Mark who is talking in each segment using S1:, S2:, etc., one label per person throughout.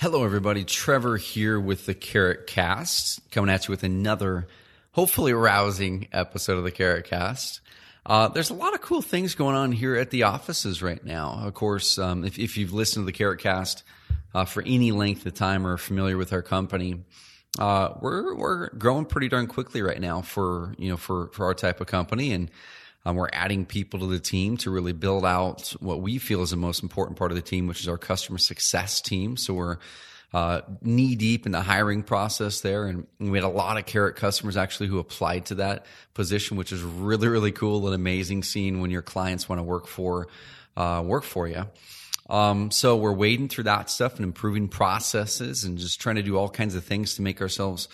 S1: Hello, everybody. Trevor here with the Carrot Cast, coming at you with another hopefully rousing episode of the Carrot Cast. There's a lot of cool things going on here at the offices right now. Of course, if you've listened to the Carrot Cast for any length of time or are familiar with our company, we're growing pretty darn quickly right now for our type of company, and we're adding people to the team to really build out what we feel is the most important part of the team, which is our customer success team. So we're knee deep in the hiring process there. And we had a lot of Carrot customers actually who applied to that position, which is really, really cool and amazing seeing when your clients want to work for you. So we're wading through that stuff and improving processes and just trying to do all kinds of things to make ourselves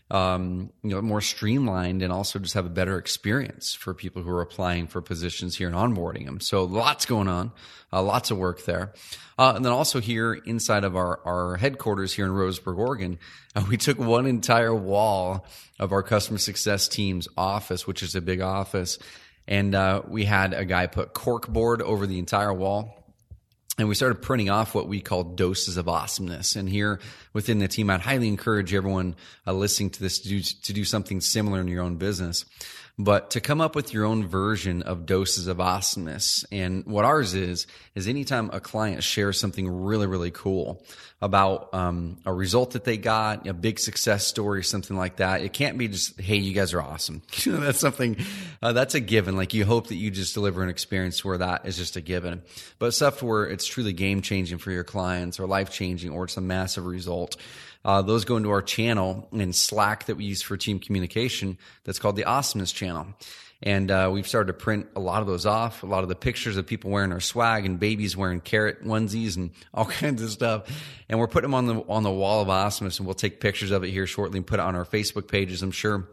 S1: more streamlined and also just have a better experience for people who are applying for positions here and onboarding them. So lots going on, lots of work there. And then also here inside of our headquarters here in Roseburg, Oregon, we took one entire wall of our customer success team's office, which is a big office. And we had a guy put cork board over the entire wall. And we started printing off what we call doses of awesomeness. And here within the team, I'd highly encourage everyone listening to this to do something similar in your own business, but to come up with your own version of doses of awesomeness. And what ours is anytime a client shares something really, really cool about a result that they got, a big success story, something like that, it can't be just, hey, you guys are awesome. That's something, that's a given. Like you hope that you just deliver an experience where that is just a given. But stuff where it's truly game changing for your clients or life changing, or it's a massive result. Those go into our channel in Slack that we use for team communication that's called the Awesomeness Channel. And we've started to print a lot of those off, a lot of the pictures of people wearing our swag and babies wearing Carrot onesies and all kinds of stuff. And we're putting them on the wall of awesomeness, and we'll take pictures of it here shortly and put it on our Facebook pages, I'm sure.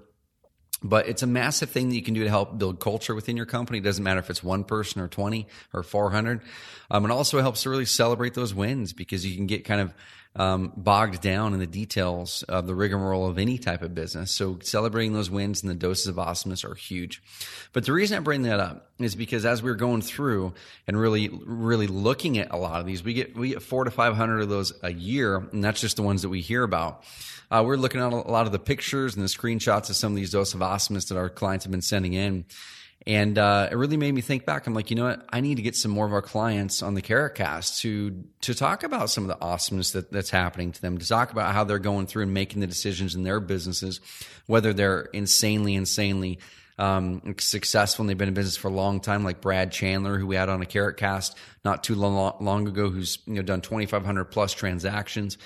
S1: But it's a massive thing that you can do to help build culture within your company. It doesn't matter if it's one person or 20 or 400. It also helps to really celebrate those wins, because you can get kind of bogged down in the details of the rigmarole of any type of business. So celebrating those wins and the doses of awesomeness are huge. But the reason I bring that up is because as we're going through and really, really looking at a lot of these, we get 400 to 500 of those a year, and that's just the ones that we hear about. We're looking at a lot of the pictures and the screenshots of some of these doses of awesomeness that our clients have been sending in. And it really made me think back. I'm like, you know what? I need to get some more of our clients on the Carrot Cast to talk about some of the awesomeness that's happening to them, to talk about how they're going through and making the decisions in their businesses, whether they're insanely successful and they've been in business for a long time, like Brad Chandler, who we had on a Carrot Cast not too long ago, who's done 2,500 plus transactions,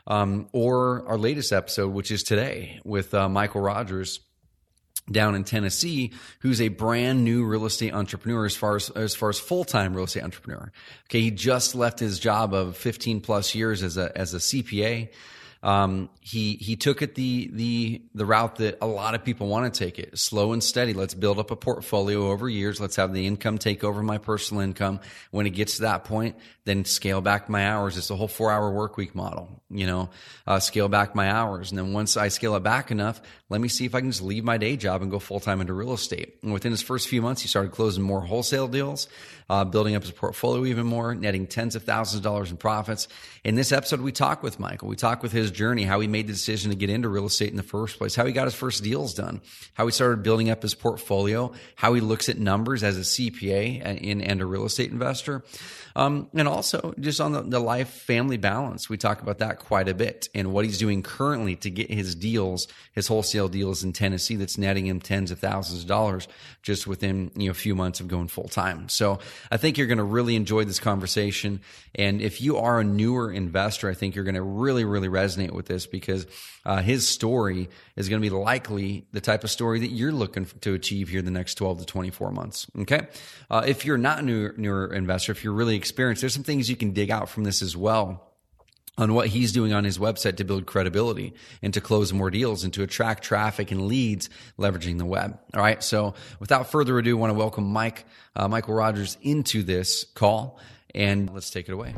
S1: or our latest episode, which is today with Michael Rogers down in Tennessee, who's a brand new real estate entrepreneur as far as full-time real estate entrepreneur. Okay, he just left his job of 15 plus years as a CPA. He took it the route that a lot of people want to take it, slow and steady. Let's build up a portfolio over years. Let's have the income take over my personal income. When it gets to that point, then scale back my hours. It's a whole 4-hour work week model, scale back my hours. And then once I scale it back enough, let me see if I can just leave my day job and go full time into real estate. And within his first few months, he started closing more wholesale deals, building up his portfolio even more, netting tens of thousands of dollars in profits. In this episode, we talk with Michael. We talk with his journey, how he made the decision to get into real estate in the first place, how he got his first deals done, how he started building up his portfolio, how he looks at numbers as a CPA and a real estate investor. And also just on the life family balance. We talk about that quite a bit, and what he's doing currently to get his deals, his wholesale deals in Tennessee, that's netting him tens of thousands of dollars just within a few months of going full time. So I think you're going to really enjoy this conversation. And if you are a newer investor, I think you're going to really, really resonate with this, because his story is going to be likely the type of story that you're looking to achieve here the next 12 to 24 months. Okay. If you're not a newer investor, if you're really experienced, there's some things you can dig out from this as well on what he's doing on his website to build credibility and to close more deals and to attract traffic and leads leveraging the web. All right. So without further ado, I want to welcome Michael Rogers into this call, and let's take it away.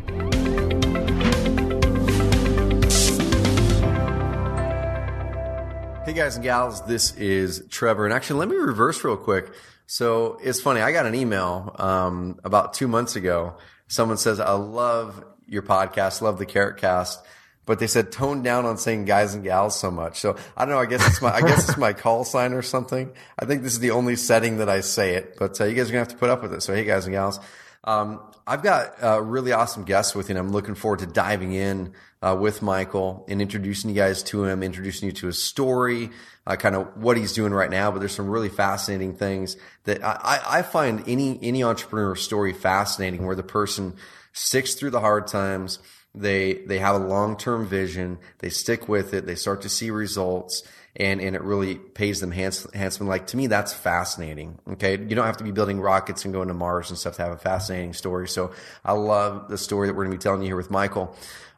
S1: Hey guys and gals, this is Trevor. And actually, let me reverse real quick. So it's funny. I got an email about 2 months ago. Someone says, I love your podcast, love the Carrot Cast. but they said tone down on saying guys and gals so much. So I don't know. I guess it's my call sign or something. I think this is the only setting that I say it, but you guys are gonna have to put up with it. So hey, guys and gals. I've got really awesome guests with you, and I'm looking forward to diving in with Michael and introducing you guys to him, introducing you to his story, kind of what he's doing right now. But there's some really fascinating things that I find any entrepreneur story fascinating, where the person sticks through the hard times. They have a long-term vision. They stick with it. They start to see results. And it really pays them handsomely. Like, to me, that's fascinating. Okay. You don't have to be building rockets and going to Mars and stuff to have a fascinating story. So I love the story that we're going to be telling you here with Michael.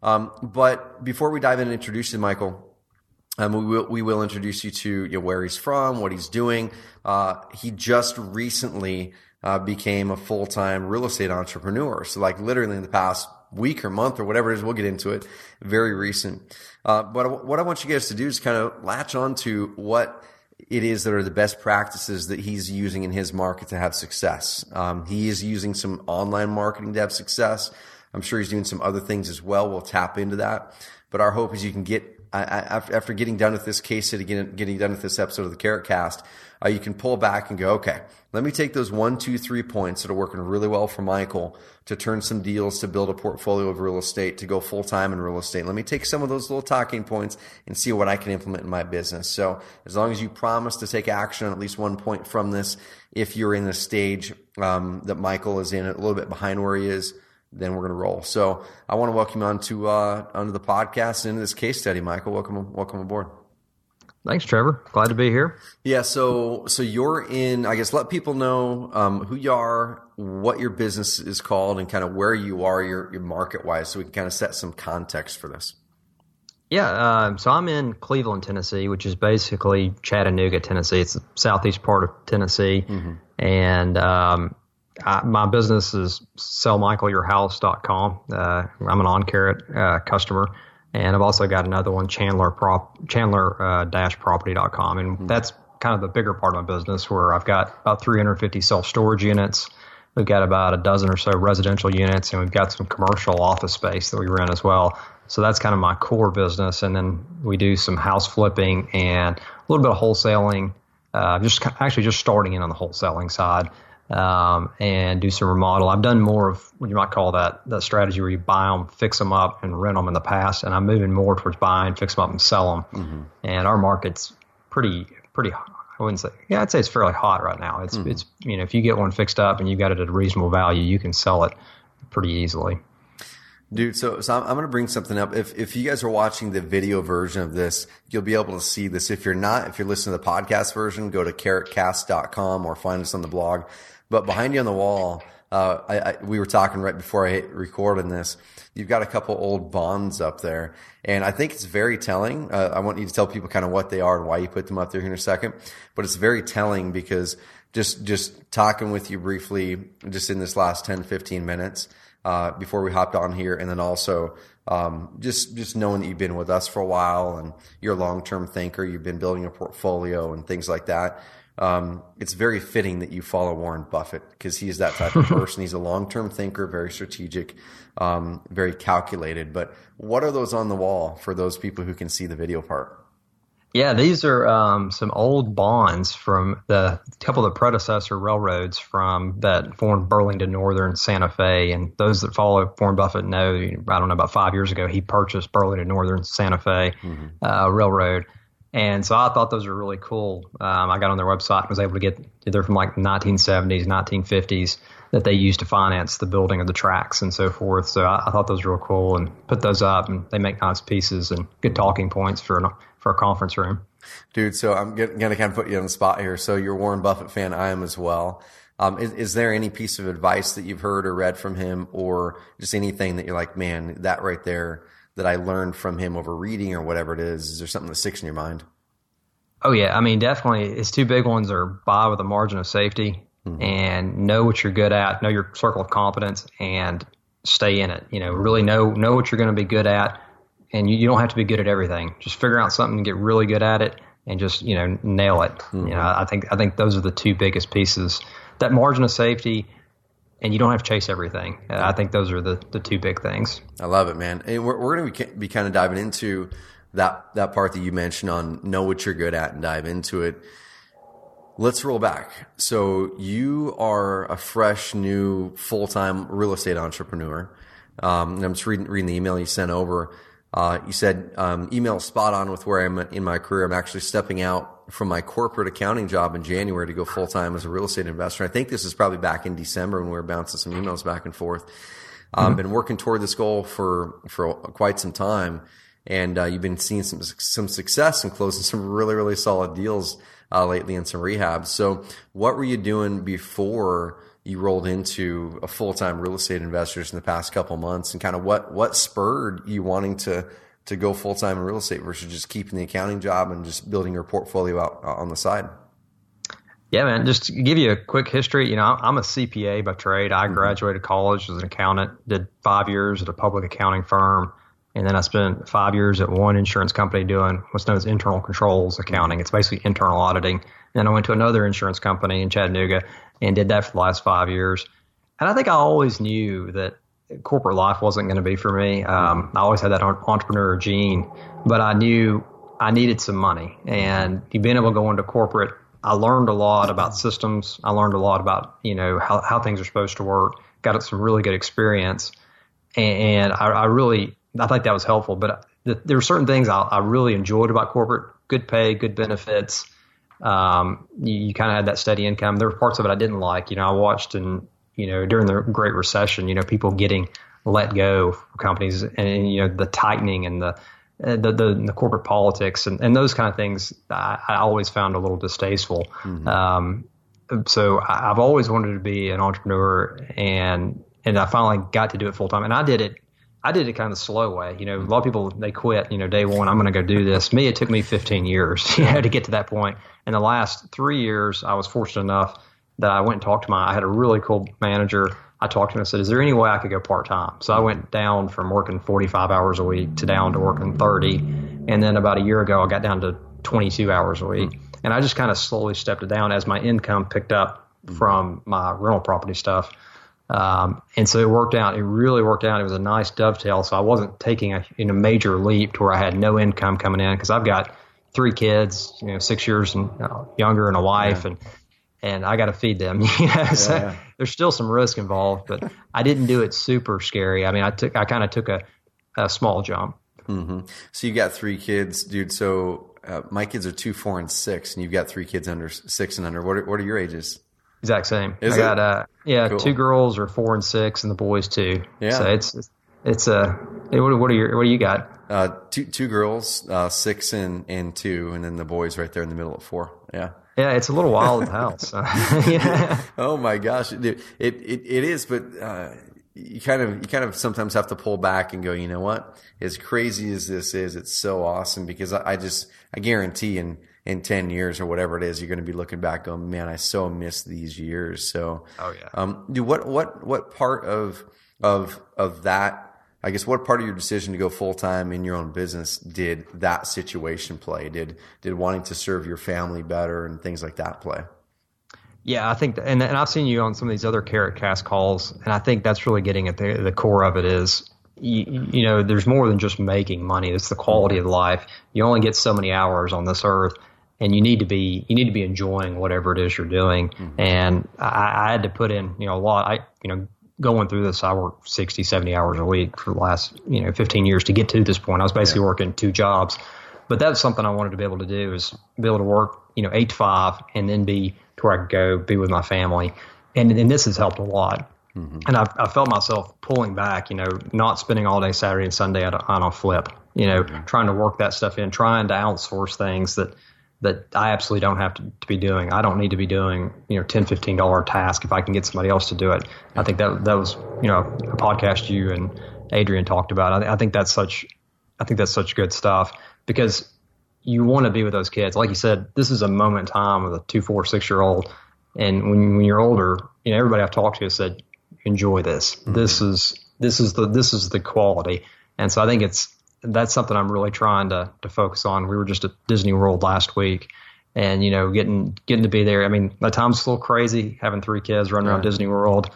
S1: But before we dive in and introduce you to Michael, we will introduce you to where he's from, what he's doing. He just recently became a full-time real estate entrepreneur. So like literally in the past week or month or whatever it is, we'll get into it, very recent. But what I want you guys to do is kind of latch on to what it is that are the best practices that he's using in his market to have success. He is using some online marketing to have success. I'm sure he's doing some other things as well. We'll tap into that. But our hope is you can get, after getting done with this case study, getting done with this episode of the Carrot Cast, you can pull back and go, okay, let me take those 1, 2, 3 points that are working really well for Michael to turn some deals, to build a portfolio of real estate, to go full time in real estate. Let me take some of those little talking points and see what I can implement in my business. So as long as you promise to take action on at least 1 point from this, if you're in the stage that Michael is in, a little bit behind where he is, then we're going to roll. So I want to welcome you onto the podcast and into this case study. Michael, welcome aboard.
S2: Thanks, Trevor. Glad to be here.
S1: Yeah. So you're in, I guess, let people know who you are, what your business is called, and kind of where you are, your market wise, so we can kind of set some context for this.
S2: Yeah. So I'm in Cleveland, Tennessee, which is basically Chattanooga, Tennessee. It's the southeast part of Tennessee. Mm-hmm. And my business is sellmichaelyourhouse.com. I'm an OnCarrot customer. And I've also got another one, Chandler-property.com. And that's kind of the bigger part of my business, where I've got about 350 self-storage units. We've got about a dozen or so residential units, and we've got some commercial office space that we rent as well. So that's kind of my core business. And then we do some house flipping and a little bit of wholesaling, just starting in on the wholesaling side. And do some remodel. I've done more of what you might call that strategy where you buy them, fix them up, and rent them in the past. And I'm moving more towards buying, fix them up, and sell them. Mm-hmm. And our market's pretty. I'd say it's fairly hot right now. It's if you get one fixed up and you got it at a reasonable value, you can sell it pretty easily.
S1: Dude, so I'm going to bring something up. If you guys are watching the video version of this, you'll be able to see this. If you're not, if you're listening to the podcast version, go to carrotcast.com or find us on the blog. But behind you on the wall, we were talking right before I hit record on this. You've got a couple old bonds up there, and I think it's very telling. I want you to tell people kind of what they are and why you put them up there here in a second. But it's very telling because just talking with you briefly, just in this last 10, 15 minutes, before we hopped on here, and then also just knowing that you've been with us for a while and you're a long-term thinker, you've been building a portfolio and things like that. It's very fitting that you follow Warren Buffett, because he's that type of person. He's a long-term thinker, very strategic, very calculated. But what are those on the wall for those people who can see the video part?
S2: Yeah, these are some old bonds from the couple of the predecessor railroads from that formed Burlington Northern, Santa Fe. And those that follow Warren Buffett know, I don't know, about 5 years ago, he purchased Burlington Northern, Santa Fe Railroad. And so I thought those were really cool. I got on their website and was able to get, they're from like 1970s, 1950s, that they used to finance the building of the tracks and so forth. So I thought those were real cool, and put those up, and they make nice pieces and good talking points for a conference room.
S1: Dude, so I'm going to kind of put you on the spot here. So you're a Warren Buffett fan. I am as well. Is there any piece of advice that you've heard or read from him, or just anything that you're like, man, that right there that I learned from him over reading or whatever it is? Is there something that sticks in your mind?
S2: Oh, yeah. I mean, definitely. His two big ones are buy with a margin of safety, and know what you're good at, know your circle of competence, and stay in it. Really know what you're going to be good at, and you don't have to be good at everything. Just figure out something and get really good at it, and just, nail it. I think those are the two biggest pieces. That margin of safety, and you don't have to chase everything. I think those are the two big things.
S3: I love it, man. And we're going to be kind of diving into that part that you mentioned on know what you're good at and dive into it. Let's roll back. So you are a fresh, new, full-time real estate entrepreneur. And I'm just reading the email you sent over. You said, email spot on with where I'm in my career. I'm actually stepping out from my corporate accounting job in January to go full-time as a real estate investor. I think this is probably back in December when we were bouncing some emails back and forth. Been working toward this goal for quite some time. And, you've been seeing some success and closing some really, really solid deals, lately in some rehabs. So what were you doing before you rolled into a full-time real estate investors in the past couple months, and kind of what spurred you wanting to go full-time in real estate versus just keeping the accounting job and just building your portfolio out on the side?
S2: Yeah, man, just to give you a quick history, I'm a CPA by trade. I graduated college as an accountant, did 5 years at a public accounting firm. And then I spent 5 years at one insurance company doing what's known as internal controls accounting. It's basically internal auditing. Then I went to another insurance company in Chattanooga and did that for the last 5 years. And I think I always knew that corporate life wasn't going to be for me. I always had that entrepreneur gene, but I knew I needed some money. And being able to go into corporate, I learned a lot about systems. I learned a lot about, how things are supposed to work. Got some really good experience. And I think that was helpful, but there were certain things I really enjoyed about corporate: good pay, good benefits. You kind of had that steady income. There were parts of it I didn't like. I watched during the Great Recession, people getting let go from companies, and the tightening and the corporate politics and those kind of things I always found a little distasteful. So I've always wanted to be an entrepreneur, and I finally got to do it full time, and I did it kind of the slow way. A lot of people, they quit, day one, I'm going to go do this. Me, it took me 15 years, to get to that point. In the last 3 years, I was fortunate enough that I went and talked to I had a really cool manager. I talked to him and said, is there any way I could go part-time? So I went down from working 45 hours a week to down to working 30. And then about a year ago, I got down to 22 hours a week. And I just kind of slowly stepped it down as my income picked up from my rental property stuff. And so it worked out. It really worked out. It was a nice dovetail. So I wasn't taking a major leap to where I had no income coming in, because I've got 3 kids, 6 years and younger, and a wife, and I got to feed them. So there's still some risk involved, but I didn't do it super scary. I mean, I kind of took a small jump.
S3: Mm-hmm. So you got 3 kids, dude. So my kids are 2, 4, and 6, and you've got 3 kids under 6 and under. What are your ages?
S2: Exact same.
S3: I
S2: got cool. 2 girls are 4 and 6, and the boys 2.
S3: Yeah.
S2: So it's what do you got?
S3: 2 girls, 6 and 2, and then the boys right there in the middle at 4. Yeah.
S2: Yeah, it's a little wild at the house. Yeah.
S3: Oh my gosh, dude. It is, but you kind of sometimes have to pull back and go, you know what? As crazy as this is, it's so awesome, because I guarantee in 10 years or whatever it is, you're going to be looking back going, man, I so miss these years. So, dude, what part of that, I guess, what part of your decision to go full time in your own business did that situation play? Did wanting to serve your family better and things like that play?
S2: Yeah, I think, and I've seen you on some of these other Carrot Cast calls, and I think that's really getting at the core of it is, there's more than just making money. It's the quality of life. You only get so many hours on this earth, and you need to be enjoying whatever it is you're doing. Mm-hmm. And I had to put in, a lot. Going through this, I worked 60, 70 hours a week for the last, 15 years to get to this point. I was basically working 2 jobs, but that's something I wanted to be able to do, is be able to work, 8 to 5, and then be to where I could go be with my family. And this has helped a lot. Mm-hmm. And I felt myself pulling back, not spending all day Saturday and Sunday on a flip, trying to work that stuff in, trying to outsource things that I absolutely don't have to be doing. I don't need to be doing, $10, $15 task if I can get somebody else to do it. I think that was, a podcast you and Adrian talked about. I think that's such good stuff, because you want to be with those kids. Like you said, this is a moment in time with a 2, 4, 6-year-old. And when you're older, everybody I've talked to has said, enjoy this. Mm-hmm. This is the quality. And so I think that's something I'm really trying to focus on. We were just at Disney World last week, and getting to be there. I mean, at times it's a little crazy having 3 kids running around Disney World,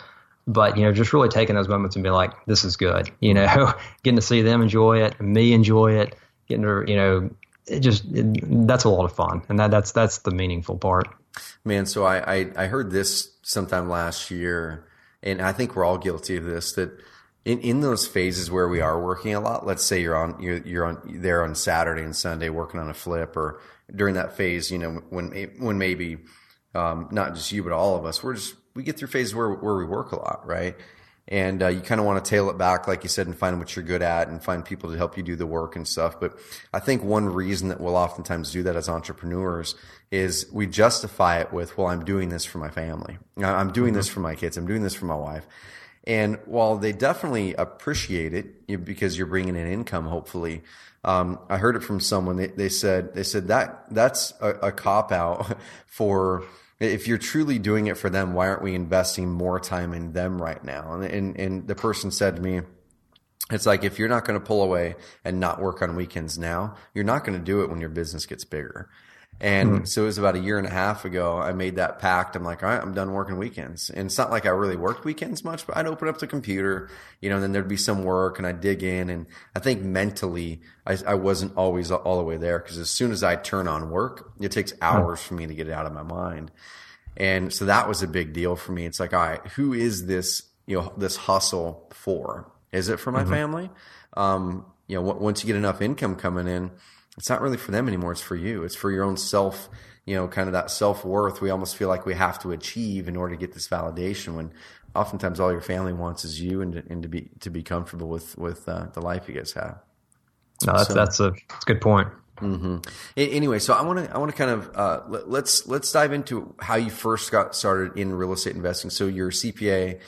S2: But, just really taking those moments and be like, this is good, getting to see them enjoy it, me enjoy it, getting to, that's a lot of fun. And that's the meaningful part.
S3: Man, so I heard this sometime last year, and I think we're all guilty of this, that in those phases where we are working a lot, let's say you're there on Saturday and Sunday working on a flip, or during that phase, when maybe not just you but all of us, we get through phases where we work a lot, right? And you kind of want to tail it back, like you said, and find what you're good at and find people to help you do the work and stuff. But I think one reason that we'll oftentimes do that as entrepreneurs is we justify it with, well, I'm doing this for my family. I'm doing this for my kids. I'm doing this for my wife. And while they definitely appreciate it because you're bringing in income, hopefully, I heard it from someone. They said that's a cop out for, if you're truly doing it for them, why aren't we investing more time in them right now? And the person said to me, it's like, if you're not going to pull away and not work on weekends now, you're not going to do it when your business gets bigger. And so it was about a year and a half ago, I made that pact. I'm like, all right, I'm done working weekends. And it's not like I really worked weekends much, but I'd open up the computer, and then there'd be some work and I'd dig in. And I think mentally, I wasn't always all the way there, because as soon as I turn on work, it takes hours for me to get it out of my mind. And so that was a big deal for me. It's like, all right, who is this, this hustle for? Is it for my family? Once you get enough income coming in, it's not really for them anymore. It's for you. It's for your own self, kind of that self-worth. We almost feel like we have to achieve in order to get this validation, when oftentimes all your family wants is you and to be comfortable with the life you guys have.
S2: No, that's a good point.
S3: Mm-hmm. Anyway, so I want to kind of let's dive into how you first got started in real estate investing. So you're a CPA,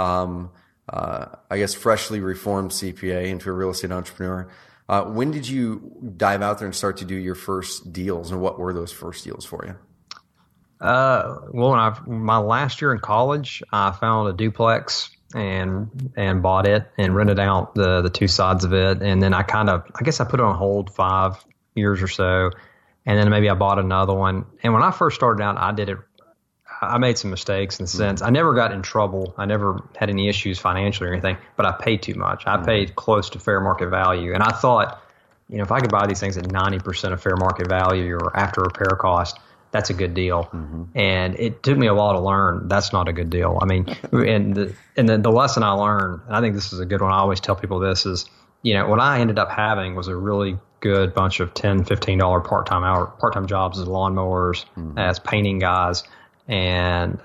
S3: I guess freshly reformed CPA into a real estate entrepreneur. When did you dive out there and start to do your first deals, and what were those first deals for you?
S2: Well, my last year in college, I found a duplex and bought it and rented out the two sides of it. And then I guess I put it on hold 5 years or so. And then maybe I bought another one. And when I first started out, I made some mistakes in the sense I never got in trouble. I never had any issues financially or anything, but I paid too much. I paid close to fair market value. And I thought, if I could buy these things at 90% of fair market value or after repair cost, that's a good deal. And it took me a while to learn that's not a good deal. I mean, and the lesson I learned, and I think this is a good one, I always tell people this is, what I ended up having was a really good bunch of $10, $15 part-time jobs as lawnmowers, as painting guys, and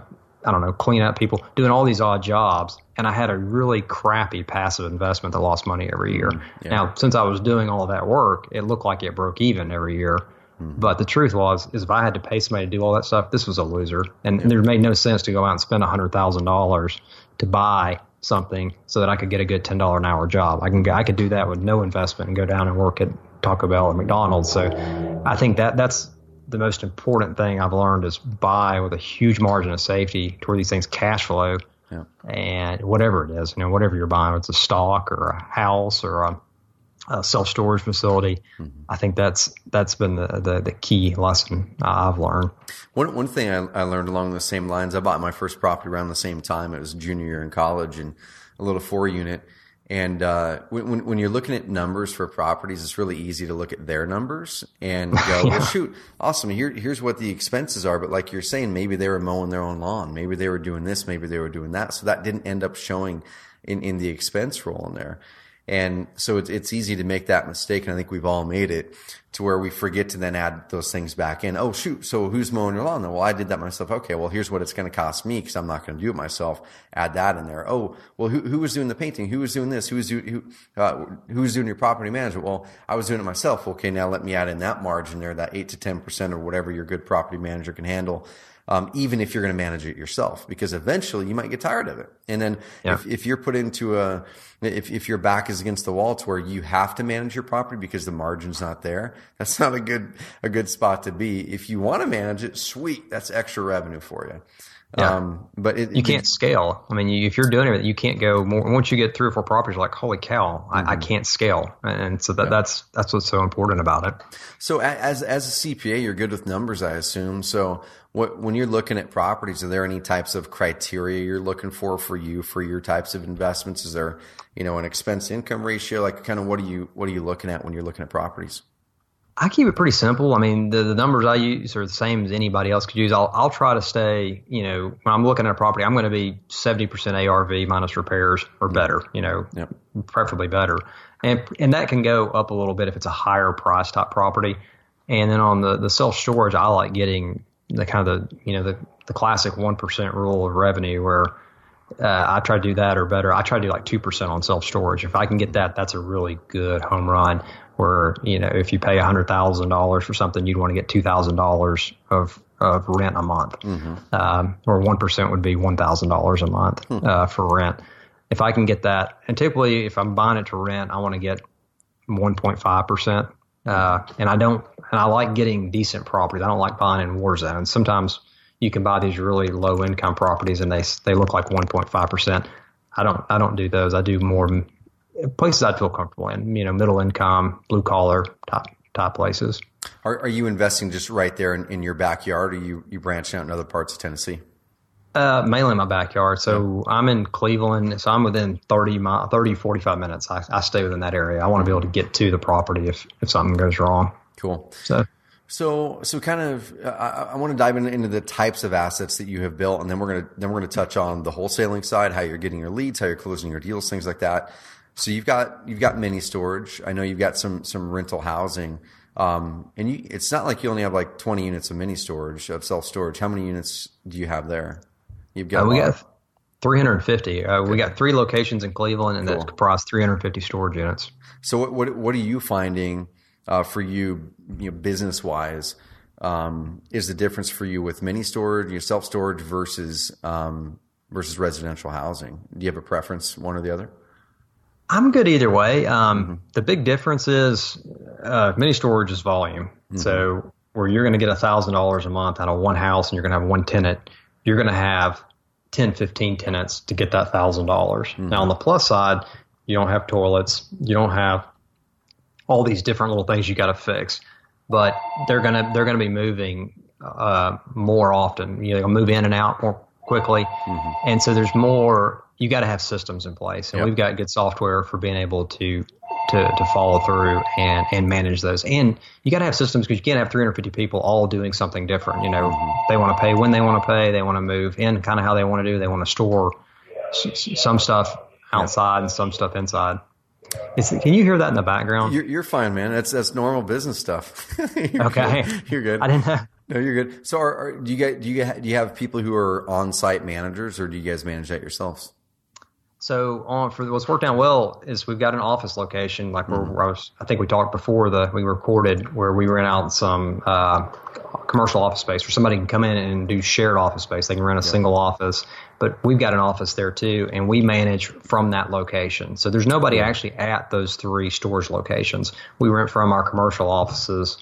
S2: cleanup people, doing all these odd jobs. And I had a really crappy passive investment that lost money every year. Yeah. Now, since I was doing all of that work, it looked like it broke even every year. But the truth is if I had to pay somebody to do all that stuff, this was a loser. And there made no sense to go out and spend $100,000 to buy something so that I could get a good $10 an hour job. I could do that with no investment and go down and work at Taco Bell or McDonald's. So I think that's the most important thing I've learned is buy with a huge margin of safety to where these things cash flow. Yeah. And whatever it is, whatever you're buying, it's a stock or a house or a self-storage facility. I think that's been the key lesson I've learned.
S3: One thing I learned along the same lines, I bought my first property around the same time. It was junior year in college, and a little 4-unit. And when you're looking at numbers for properties, it's really easy to look at their numbers and go, well, shoot, awesome. Here's what the expenses are. But like you're saying, maybe they were mowing their own lawn. Maybe they were doing this. Maybe they were doing that. So that didn't end up showing in the expense roll in there. And so it's easy to make that mistake. And I think we've all made it to where we forget to then add those things back in. Oh, shoot. So who's mowing your lawn? Well, I did that myself. Okay. Well, here's what it's going to cost me because I'm not going to do it myself. Add that in there. Oh, well, who was doing the painting? Who was doing this? Who was doing your property management? Well, I was doing it myself. Okay. Now let me add in that margin there, that 8 to 10% or whatever your good property manager can handle. Even if you're going to manage it yourself, because eventually you might get tired of it. And then if you're put into if your back is against the wall to where you have to manage your property because the margin's not there, a good spot to be. If you want to manage it, sweet, that's extra revenue for you.
S2: Yeah.
S3: But
S2: you can't scale. I mean, if you're doing it, you can't go more. Once you get 3 or 4 properties, you're like, holy cow, I can't scale. And so that's what's so important about it.
S3: So as a CPA, you're good with numbers, I assume. So when you're looking at properties, are there any types of criteria you're looking for your types of investments? Is there, an expense income ratio? Like kind of what are you looking at when you're looking at properties?
S2: I keep it pretty simple. I mean, the numbers I use are the same as anybody else could use. I'll try to stay, when I'm looking at a property, I'm going to be 70% ARV minus repairs or better,
S3: Yep.
S2: preferably better. And that can go up a little bit if it's a higher price type property. And then on the self-storage, I like getting the kind of the classic 1% rule of revenue where I try to do that or better. I try to do like 2% on self-storage. If I can get that, that's a really good home run. Where, if you pay $100,000 for something, you'd want to get $2,000 of rent a month. Or 1% would be $1,000 a month for rent. If I can get that, and typically if I'm buying it to rent, I want to get 1.5%. And I like getting decent properties. I don't like buying in war zones. Sometimes you can buy these really low income properties and they look like 1.5%. I don't do those. I do more places I'd feel comfortable in, middle income, blue collar type places.
S3: Are you investing just right there in your backyard, or you branching out in other parts of Tennessee?
S2: Mainly in my backyard. So I'm in Cleveland, so I'm within 45 minutes. I stay within that area. I want to be able to get to the property if something goes wrong.
S3: Cool. So kind of, I want to dive into the types of assets that you have built, and then we're gonna touch on the wholesaling side, how you're getting your leads, how you're closing your deals, things like that. So you've got mini storage. I know you've got some rental housing, and it's not like you only have like 20 units of mini storage of self storage. How many units do you have there?
S2: We got 350. We got 3 locations in Cleveland, and that comprise 350 storage units.
S3: So what are you finding for you, business wise? Is the difference for you with mini storage, your self storage versus residential housing? Do you have a preference, one or the other?
S2: I'm good either way. The big difference is mini storage is volume. So where you're going to get $1,000 a month out of one house and you're going to have one tenant, you're going to have 10, 15 tenants to get that $1,000. Now on the plus side, you don't have toilets, you don't have all these different little things you got to fix, but they're gonna be moving more often. They'll move in and out more quickly, and so there's more. You got to have systems in place, and we've got good software for being able to follow through and manage those. And you got to have systems because you can't have 350 people all doing something different. They want to pay when they want to pay. They want to move in kind of how they want to do. They want to store some stuff outside and some stuff inside. Can you hear that in the background?
S3: You're fine, man. That's normal business stuff.
S2: Okay,
S3: you're good.
S2: I didn't know.
S3: No, you're good. So, do you have people who are on-site managers, or do you guys manage that yourselves?
S2: So for what's worked out well is we've got an office location like where I think we talked before we recorded where we rent out some commercial office space where somebody can come in and do shared office space. They can rent a single office, but we've got an office there too, and we manage from that location. So there's nobody actually at those 3 storage locations. We rent from our commercial offices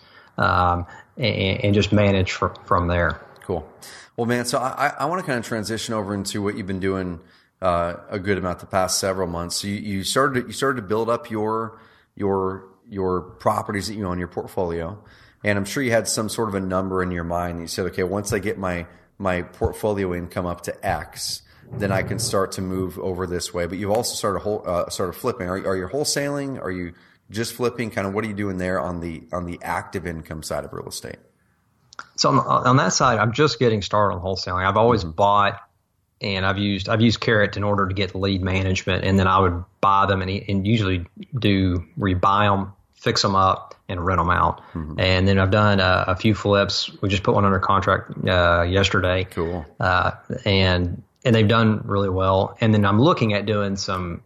S2: and just manage from there. Cool.
S3: Well, man, so I want to kind of transition over into what you've been doing a good amount the past several months. So you started to build up your properties that you own, your portfolio, and I'm sure you had some sort of a number in your mind. You said, okay, once I get my portfolio income up to X, then I can start to move over this way. But you've also started flipping. Are you wholesaling? Are you just flipping? Kind of what are you doing there on the active income side of real estate?
S2: So on that side, I'm just getting started on wholesaling. I've always bought. And I've used Carrot in order to get lead management, and then I would buy them and usually do where you buy them, fix them up, and rent them out. And then I've done a few flips. We just put one under contract yesterday.
S3: Cool.
S2: And they've done really well. And then I'm looking at doing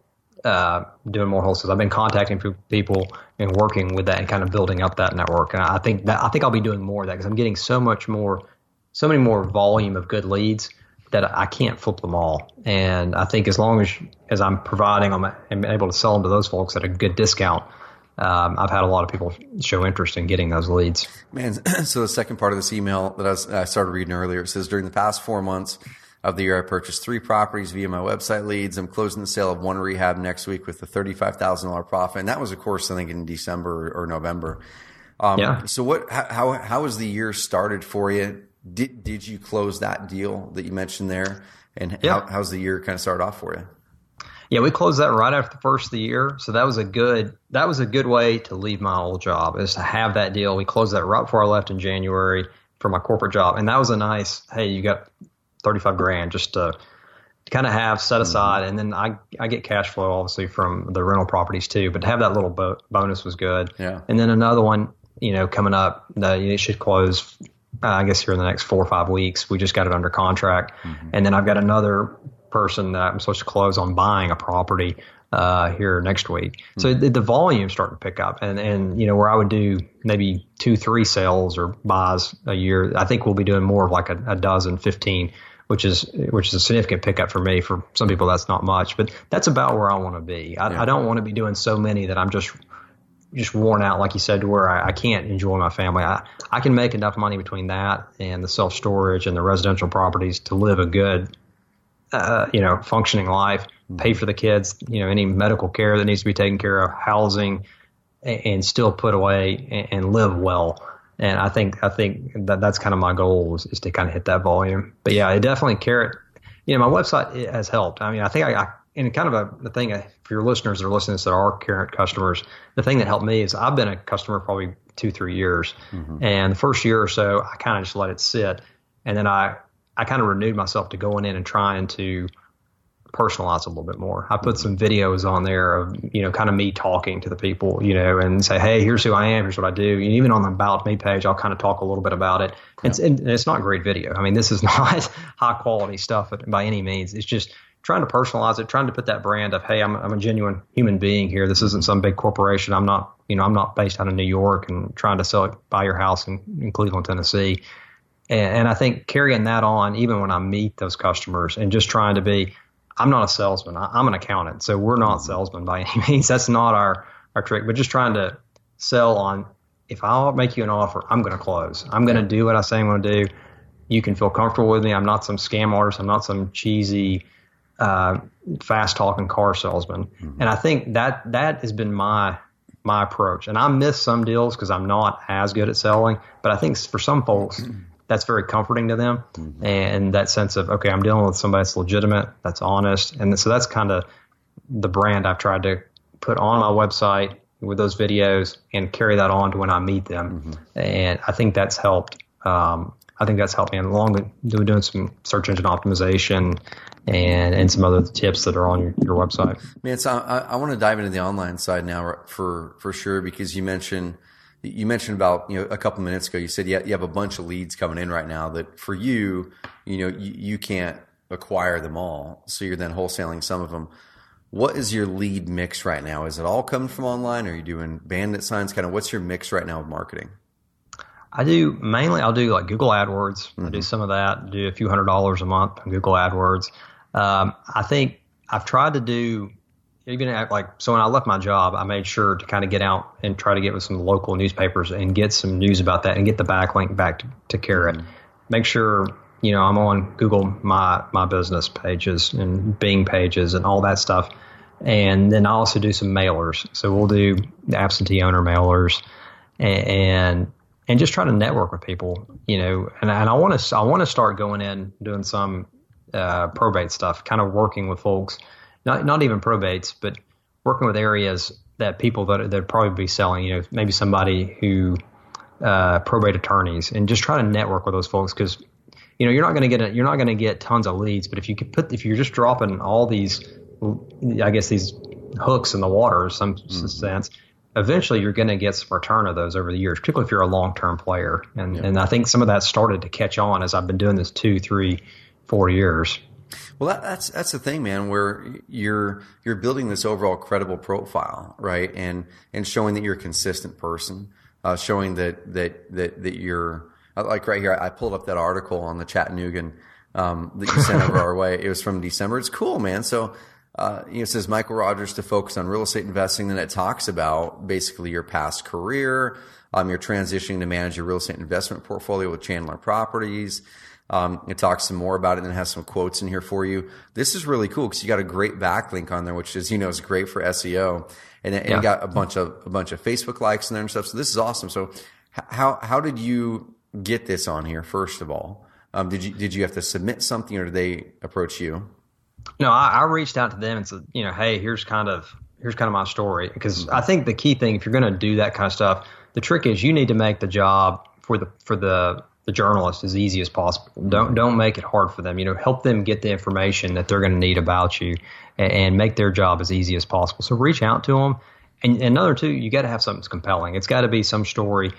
S2: doing more wholesales. I've been contacting people and working with that and kind of building up that network. And I think I'll be doing more of that because I'm getting so many more volume of good leads that I can't flip them all. And I think as long as I'm providing them and able to sell them to those folks at a good discount, I've had a lot of people show interest in getting those leads.
S3: Man, so the second part of this email that I started reading earlier, it says, during the past 4 months of the year, I purchased 3 properties via my website leads. I'm closing the sale of 1 rehab next week with a $35,000 profit. And that was, of course, I think in December or November. So how has the year started for you? Did you close that deal that you mentioned there? And how's the year kind of started off for you?
S2: Yeah, we closed that right after the first of the year. So that was a good way to leave my old job, is to have that deal. We closed that right before I left in January for my corporate job. And that was a nice, hey, you got $35,000 just to kind of have set aside. And then I get cash flow obviously from the rental properties too, but to have that little bonus was good.
S3: Yeah.
S2: And then another one, coming up, it should close, I guess here in the next 4 or 5 weeks. We just got it under contract. And then I've got another person that I'm supposed to close on buying a property here next week. So the volume's starting to pick up, and where I would do maybe 2-3 sales or buys a year, I think we'll be doing more of like a dozen, 15, which is a significant pickup for me. For some people, that's not much, but that's about where I want to be. I don't want to be doing so many that I'm just worn out, like you said, to where I can't enjoy my family. I can make enough money between that and the self-storage and the residential properties to live a good functioning life, pay for the kids, any medical care that needs to be taken care of, housing, and still put away and live well. And I think that's kind of my goal is to kind of hit that volume. But yeah, it definitely Carrot. My website has helped. I mean, I think and kind of the thing for your listeners that are listening that are Carrot customers, the thing that helped me is I've been a customer probably 2-3 years, and the first year or so I kind of just let it sit, and then I kind of renewed myself to going in and trying to personalize a little bit more. I put some videos on there of, kind of me talking to the people, and say, hey, here's who I am, here's what I do. And even on the About Me page, I'll kind of talk a little bit about it. Yeah. And it's not great video. I mean, this is not high quality stuff by any means. It's just trying to personalize it, trying to put that brand of, hey, I'm a genuine human being here. This isn't some big corporation. I'm not based out of New York and trying to buy your house in Cleveland, Tennessee. And I think carrying that on, even when I meet those customers, and just trying to be, I'm not a salesman. I'm an accountant. So we're not salesmen by any means. That's not our trick, but just trying to sell on, if I'll make you an offer, I'm going to close. I'm going to do what I say I'm going to do. You can feel comfortable with me. I'm not some scam artist. I'm not some cheesy, fast talking car salesman. And I think that has been my approach. And I miss some deals because I'm not as good at selling, but I think for some folks, that's very comforting to them. And that sense of, okay, I'm dealing with somebody that's legitimate, that's honest. And so that's kind of the brand I've tried to put on my website with those videos and carry that on to when I meet them. And I think that's helped. Me along with doing some search engine optimization and some other tips that are on your website.
S3: Man, so I want to dive into the online side now for sure, because you mentioned about, a couple minutes ago, you said you have a bunch of leads coming in right now that for you, you can't acquire them all. So you're then wholesaling some of them. What is your lead mix right now? Is it all coming from online? Are you doing bandit signs? Kind of what's your mix right now with marketing?
S2: I'll do like Google AdWords. I do some of that, do a few $100s a month on Google AdWords. I think I've tried to do, so when I left my job, I made sure to kind of get out and try to get with some local newspapers and get some news about that and get the backlink back to Carrot. Make sure, I'm on Google My Business pages and Bing pages and all that stuff. And then I also do some mailers. So we'll do the absentee owner mailers and just try to network with people, and I want to start going in doing some probate stuff, kind of working with folks. Not even probates, but working with areas that people that probably be selling, maybe somebody who probate attorneys, and just try to network with those folks, because you're not going to get tons of leads, but if you're just dropping all these, I guess these hooks in the water in some sense, eventually you're going to get some return of those over the years, particularly if you're a long-term player. And I think some of that started to catch on as I've been doing this 2, 3, 4 years.
S3: Well, that's the thing, man, where you're building this overall credible profile, right? And showing that you're a consistent person, showing that you're, like right here, I pulled up that article on the Chattanoogan that you sent over our way. It was from December. It's cool, man. So It says Michael Rogers to focus on real estate investing. Then it talks about basically your past career. You're transitioning to manage your real estate investment portfolio with Chandler Properties. It talks some more about it and it has some quotes in here for you. This is really cool because you got a great backlink on there, which is, is great for SEO. And you got a bunch of Facebook likes in there and stuff. So this is awesome. So how did you get this on here, first of all? Did you have to submit something or did they approach you?
S2: No, I reached out to them and said, hey, here's kind of my story. Because I think the key thing, if you're going to do that kind of stuff, the trick is you need to make the job for the journalist as easy as possible. Don't make it hard for them. Help them get the information that they're going to need about you and make their job as easy as possible. So reach out to them. And another two, you got to have something that's compelling. It's got to be some story.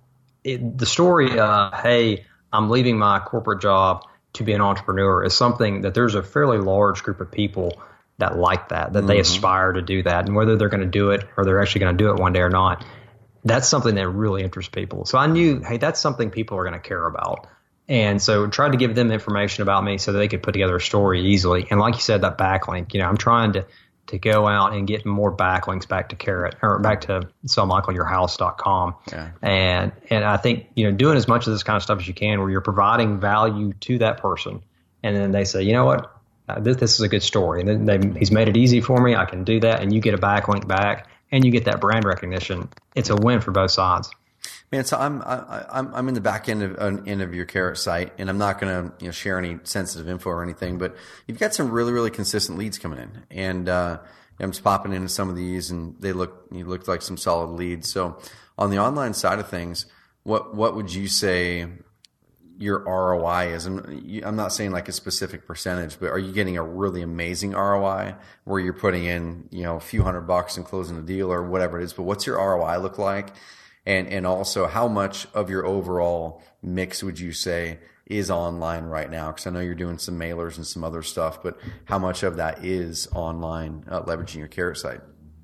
S2: The story, hey, I'm leaving my corporate job to be an entrepreneur is something that there's a fairly large group of people that like that they aspire to do that. And whether they're going to do it or they're actually going to do it one day or not, that's something that really interests people. So I knew, hey, that's something people are going to care about. And so tried to give them information about me so that they could put together a story easily. And like you said, that backlink, I'm trying to go out and get more backlinks back to Carrot or back to sellmichaelyourhouse.com. Yeah. And I think, doing as much of this kind of stuff as you can where you're providing value to that person. And then they say, you know what, this is a good story. And then he's made it easy for me. I can do that. And you get a backlink back and you get that brand recognition. It's a win for both sides.
S3: Man, so I'm in the back end of your Carrot site, and I'm not going to share any sensitive info or anything, but you've got some really, really consistent leads coming in, and I'm just popping into some of these, and you looked like some solid leads. So on the online side of things, what would you say your ROI is? I'm not saying like a specific percentage, but are you getting a really amazing ROI where you're putting in a few $100 and closing the deal or whatever it is? But what's your ROI look like? And also, how much of your overall mix would you say is online right now? Because I know you're doing some mailers and some other stuff, but how much of that is online, leveraging your Carrot site?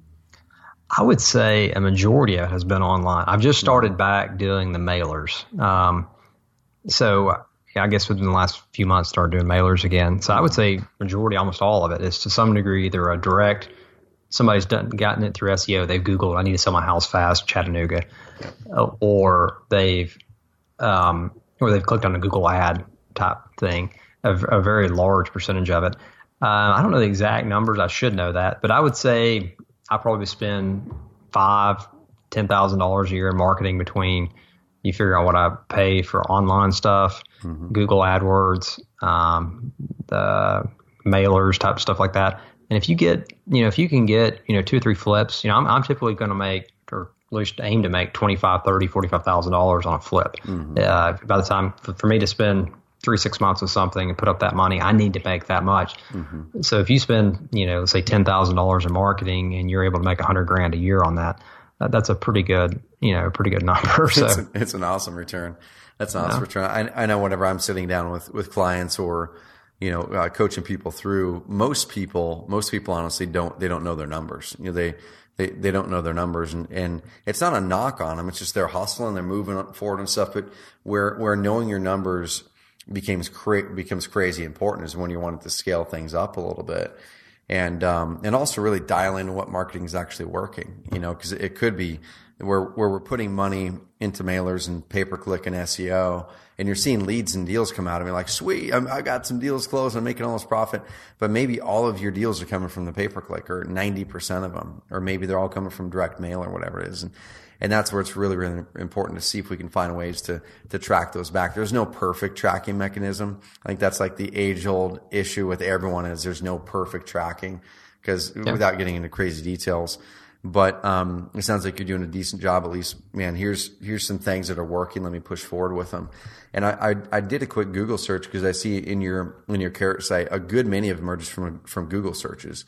S2: I would say a majority of it has been online. I've just started back doing the mailers. So I guess within the last few months, started doing mailers again. So I would say majority, almost all of it, is to some degree either a direct. Somebody's gotten it through SEO. They've Googled, I need to sell my house fast, Chattanooga, or they've clicked on a Google ad type thing. A very large percentage of it. I don't know the exact numbers. I should know that, but I would say I probably spend $5,000-$10,000 a year in marketing between. You figure out what I pay for online stuff, Google AdWords, the mailers type stuff like that. And if you can get 2 or 3 flips, I'm typically going to make, or at least aim to make $25,000, $30,000, $45,000 on a flip. By the time for me to spend 3-6 months of something and put up that money, I need to make that much. So if you spend, let's say $10,000 in marketing and you're able to make $100,000 a year on that, that's a pretty good number. So
S3: it's an awesome return. That's an awesome return. I know whenever I'm sitting down with clients or coaching people through, most people honestly don't know their numbers. They don't know their numbers, and it's not a knock on them. It's just they're hustling, they're moving forward and stuff. But where knowing your numbers becomes crazy important is when you want to scale things up a little bit, and also really dial in what marketing is actually working. Because it could be where we're putting money into mailers and pay-per-click and SEO, and you're seeing leads and deals come out of me like, sweet, I got some deals closed, I'm making all this profit, but maybe all of your deals are coming from the pay-per-click, or 90% of them, or maybe they're all coming from direct mail or whatever it is. And that's where it's really, really important to see if we can find ways to track those back. There's no perfect tracking mechanism. I think that's like the age-old issue with everyone is there's no perfect tracking, because without getting into crazy details. But it sounds like you're doing a decent job. At least, man, here's some things that are working. Let me push forward with them. And I did a quick Google search because I see in your Carrot site a good many of them are just from Google searches.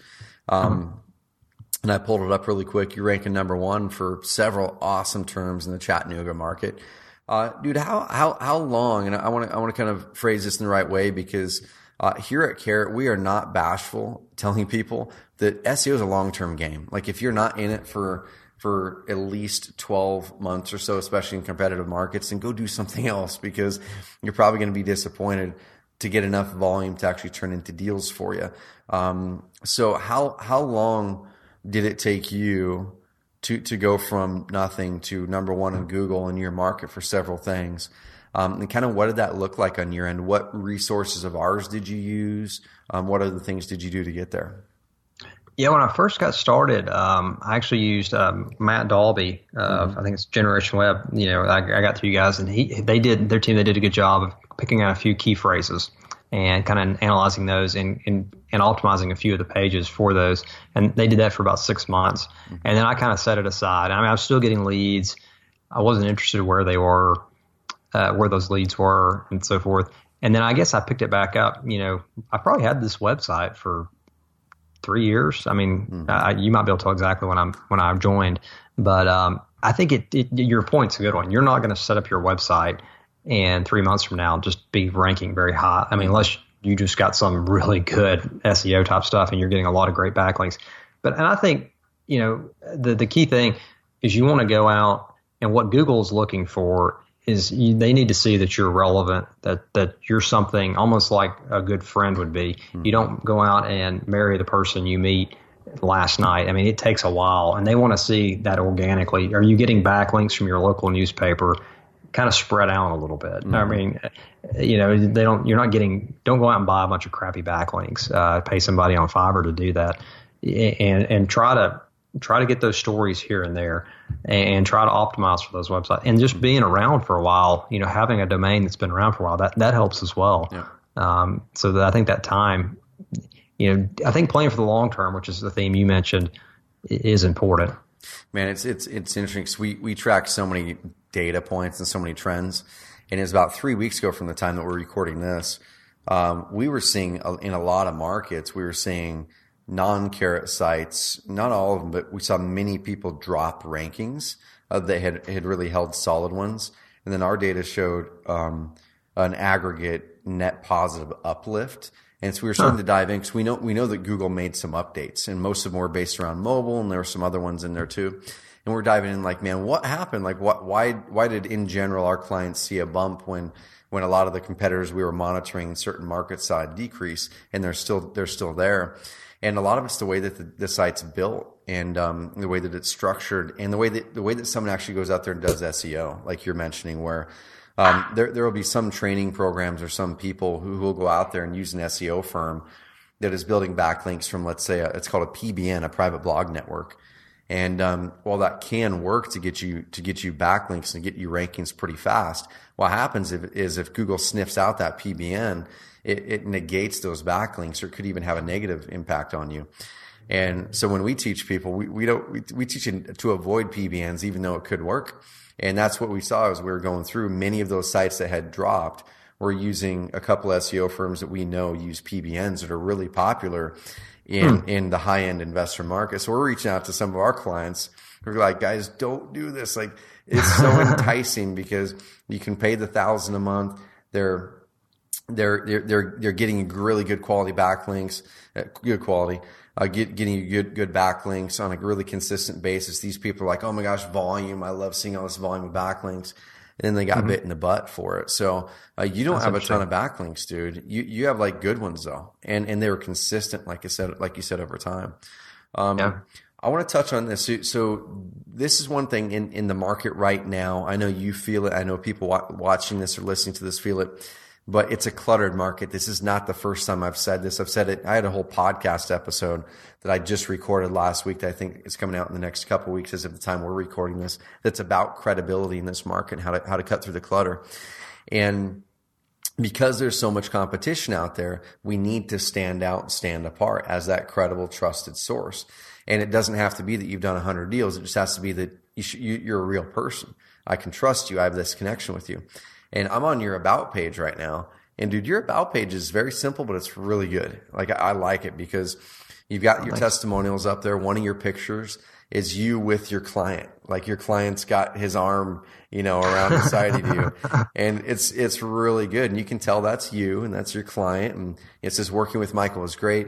S3: And I pulled it up really quick. You're ranking number 1 for several awesome terms in the Chattanooga market. Dude, how long? And I want to kind of phrase this in the right way, because here at Carrot, we are not bashful telling people that SEO is a long-term game. Like, if you're not in it for at least 12 months or so, especially in competitive markets, then go do something else, because you're probably going to be disappointed. to get enough volume to actually turn into deals for you. So how long did it take you to go from nothing to number one in Google in your market for several things? And kind of what did that look like on your end? What resources of ours did you use? What other things did you do to get there?
S2: Yeah, when I first got started, I actually used Matt Dalby of I think it's Generation Web. I got to you guys, and they did a good job of picking out a few key phrases and kind of analyzing those and optimizing a few of the pages for those. And they did that for about 6 months. And then I kind of set it aside. I mean, I was still getting leads. I wasn't interested in where they were, where those leads were and so forth. And then I guess I picked it back up. I probably had this website for 3 years. I mean, you might be able to tell exactly when I joined, but I think your point's a good one. You're not going to set up your website and 3 months from now just be ranking very high. I mean, unless you just got some really good SEO type stuff and you're getting a lot of great backlinks. And I think the key thing is you want to go out, and what Google's looking for is they need to see that you're relevant, that you're something almost like a good friend would be. You don't go out and marry the person you meet last night. I mean, it takes a while, and they want to see that organically. Are you getting backlinks from your local newspaper kind of spread out a little bit? I mean, don't go out and buy a bunch of crappy backlinks, pay somebody on Fiverr to do that, and try to get those stories here and there, and try to optimize for those websites. And just being around for a while, having a domain that's been around for a while, that helps as well. Yeah. So that I think that time, I think playing for the long term, which is the theme you mentioned, is important.
S3: Man, it's interesting because we track so many data points and so many trends. And it was about 3 weeks ago from the time that we're recording this, we were seeing in a lot of markets, we were seeing non-Carrot sites, not all of them, but we saw many people drop rankings. They had really held solid ones. And then our data showed an aggregate net positive uplift. And so we were starting to dive in because we know that Google made some updates, and most of them were based around mobile, and there were some other ones in there too. And we're diving in like, man, what happened? Like, why did in general our clients see a bump when a lot of the competitors we were monitoring in certain market side decrease, and they're still there. And a lot of it's the way that the site's built, and the way that it's structured, and the way that someone actually goes out there and does SEO, like you're mentioning, where there will be some training programs or some people who will go out there and use an SEO firm that is building backlinks from, let's say, it's called a PBN, a private blog network. And while that can work to get you backlinks and get you rankings pretty fast, what happens if Google sniffs out that PBN, it negates those backlinks, or could even have a negative impact on you. And so when we teach people, we teach to avoid PBNs, even though it could work. And that's what we saw as we were going through. Many of those sites that had dropped were using a couple SEO firms that we know use PBNs that are really popular in the high end investor market. So we're reaching out to some of our clients. We're like, guys, don't do this. Like, it's so enticing because you can pay the $1,000 a month. They're getting really good quality backlinks, good quality, getting you good backlinks on a really consistent basis. These people are like, oh my gosh, volume. I love seeing all this volume of backlinks. And then they got bit in the butt for it. So you don't have a ton of backlinks, dude. You have like good ones though, and they were consistent, like you said, over time. I want to touch on this. So this is one thing in the market right now. I know you feel it. I know people watching this or listening to this feel it. But it's a cluttered market. This is not the first time I've said this. I've said it. I had a whole podcast episode that I just recorded last week that I think is coming out in the next couple of weeks as of the time we're recording this. That's about credibility in this market and how to cut through the clutter. And because there's so much competition out there, we need to stand out and stand apart as that credible, trusted source. And it doesn't have to be that you've done 100 deals. It just has to be that you're a real person. I can trust you. I have this connection with you. And I'm on your About page right now. And dude, your About page is very simple, but it's really good. Like, I like it because you've got your testimonials up there. One of your pictures is you with your client. Like, your client's got his arm, around the side of you. And it's really good. And you can tell that's you and that's your client. And it says working with Michael is great.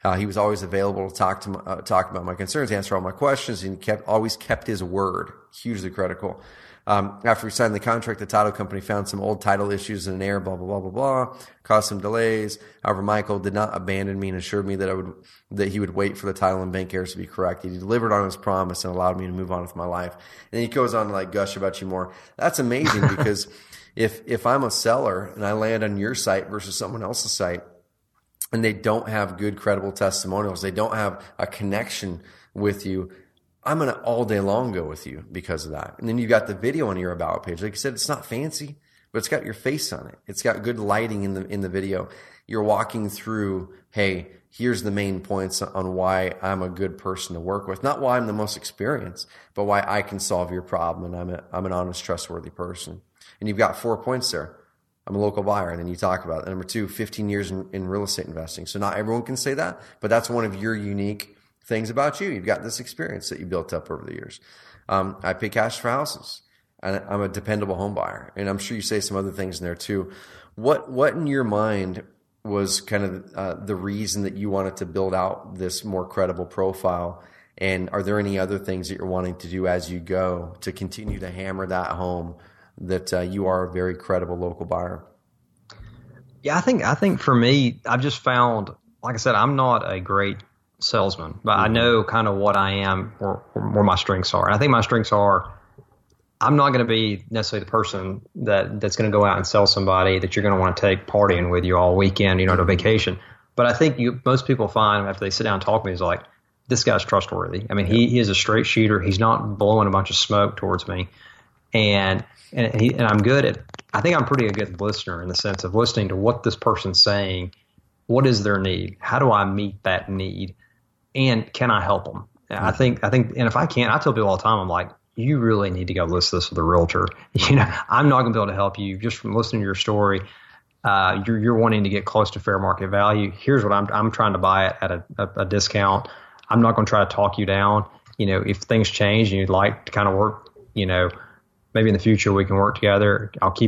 S3: He was always available to talk about my concerns, answer all my questions, and he always kept his word. Hugely critical. After we signed the contract, the title company found some old title issues in an error, blah, blah, blah, blah, blah, caused some delays. However, Michael did not abandon me and assured me that he would wait for the title and bank errors to be corrected. He delivered on his promise and allowed me to move on with my life. And he goes on to like gush about you more. That's amazing because if I'm a seller and I land on your site versus someone else's site, and they don't have good, credible testimonials, they don't have a connection with you, I'm going to all day long go with you because of that. And then you got the video on your About page. Like you said, it's not fancy, but it's got your face on it. It's got good lighting in the video. You're walking through, hey, here's the main points on why I'm a good person to work with. Not why I'm the most experienced, but why I can solve your problem. And I'm an honest, trustworthy person. And you've got 4 points there. I'm a local buyer. And then you talk about it. Number 2, 15 years in real estate investing. So not everyone can say that, but that's one of your unique things about you. You've got this experience that you built up over the years. I pay cash for houses, and I'm a dependable home buyer. And I'm sure you say some other things in there too. What in your mind was kind of the reason that you wanted to build out this more credible profile? And are there any other things that you're wanting to do as you go to continue to hammer that home that you are a very credible local buyer?
S2: Yeah, I think for me, I've just found, like I said, I'm not a great salesman, but I know kind of what I am or where my strengths are. And I think my strengths are, I'm not going to be necessarily the person that's going to go out and sell somebody that you're going to want to take partying with you all weekend, to vacation. But I think most people find after they sit down and talk to me is like, this guy's trustworthy. I mean, he is a straight shooter. He's not blowing a bunch of smoke towards me. And I'm good at, I think I'm pretty a good listener in the sense of listening to what this person's saying. What is their need? How do I meet that need? And can I help them? I think, and if I can't, I tell people all the time, I'm like, you really need to go list this with a realtor. I'm not going to be able to help you just from listening to your story. You're wanting to get close to fair market value. Here's what I'm trying to buy it at a discount. I'm not going to try to talk you down. If things change and you'd like to kind of work, maybe in the future we can work together.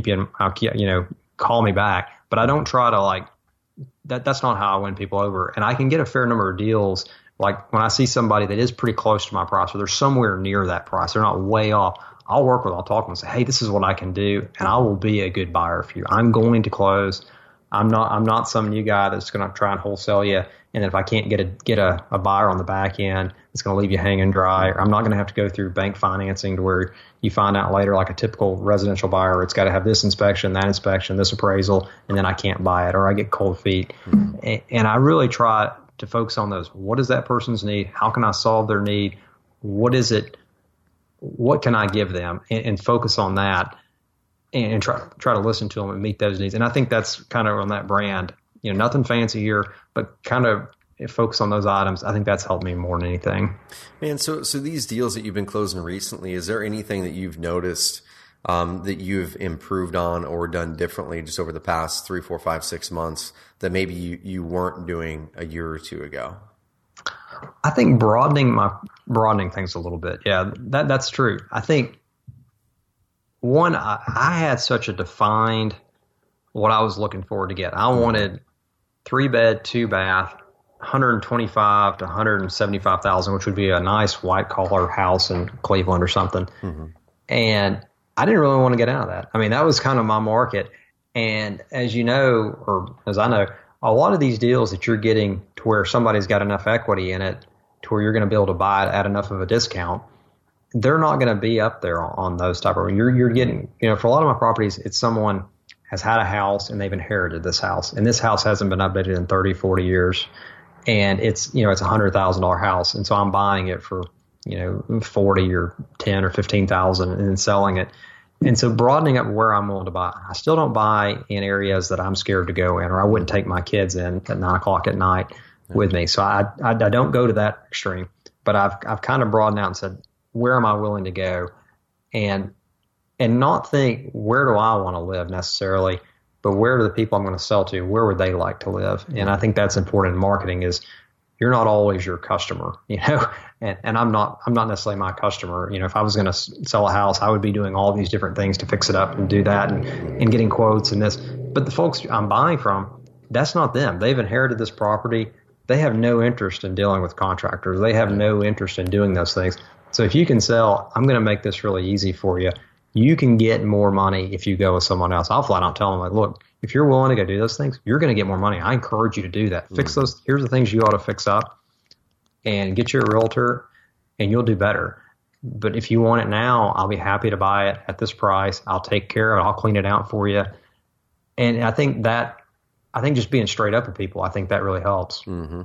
S2: Call me back. But I don't try to that's not how I win people over. And I can get a fair number of deals. Like when I see somebody that is pretty close to my price, or they're somewhere near that price, they're not way off, I'll talk to them and say, hey, this is what I can do, and I will be a good buyer for you. I'm going to close. I'm not some new guy that's going to try and wholesale you. And if I can't get a buyer on the back end, it's going to leave you hanging dry. Or I'm not going to have to go through bank financing to where you find out later, like a typical residential buyer, it's got to have this inspection, this appraisal, and then I can't buy it, or I get cold feet. Mm-hmm. And I really try to focus on those. What is that person's need? How can I solve their need? What is it? What can I give them? And focus on that and try to listen to them and meet those needs. And I think that's kind of on that brand, nothing fancy here, but kind of focus on those items. I think that's helped me more than anything.
S3: Man, so these deals that you've been closing recently, is there anything that you've noticed that you've improved on or done differently just over the past 3, 4, 5, 6 months that maybe you weren't doing a year or two ago?
S2: I think broadening things a little bit. Yeah, that's true. I think one, I had such a defined what I was looking forward to get. I wanted 3-bed, 2-bath, 125 to 175,000, which would be a nice white collar house in Cleveland or something. Mm-hmm. And I didn't really want to get out of that. I mean, that was kind of my market. And as you know, or as I know, a lot of these deals that you're getting to where somebody's got enough equity in it to where you're going to be able to buy it at enough of a discount, they're not going to be up there on those type of. You're getting, for a lot of my properties, it's someone has had a house and they've inherited this house, and this house hasn't been updated in 30, 40 years, and it's it's $100,000 house, and so I'm buying it for 40 or 10 or 15,000 and then selling it. And so broadening up where I'm willing to buy. I still don't buy in areas that I'm scared to go in, or I wouldn't take my kids in at 9:00 at night with me. So I don't go to that extreme, but I've kind of broadened out and said, where am I willing to go? And not think, where do I want to live necessarily, but where do the people I'm going to sell to, where would they like to live? And I think that's important in marketing is you're not always your customer, and I'm not necessarily my customer. If I was going to sell a house, I would be doing all these different things to fix it up and do that and getting quotes and this. But the folks I'm buying from, that's not them. They've inherited this property. they have no interest in dealing with contractors. They have no interest in doing those things. So if you can sell, I'm going to make this really easy for you. You can get more money if you go with someone else. I'll flat out tell them, like, look, if you're willing to go do those things, you're going to get more money. I encourage you to do that. Fix those. Here's the things you ought to fix up and get you a realtor and you'll do better. But if you want it now, I'll be happy to buy it at this price. I'll take care of it. I'll clean it out for you. And I think just being straight up with people, I think that really helps.
S3: Mm-hmm.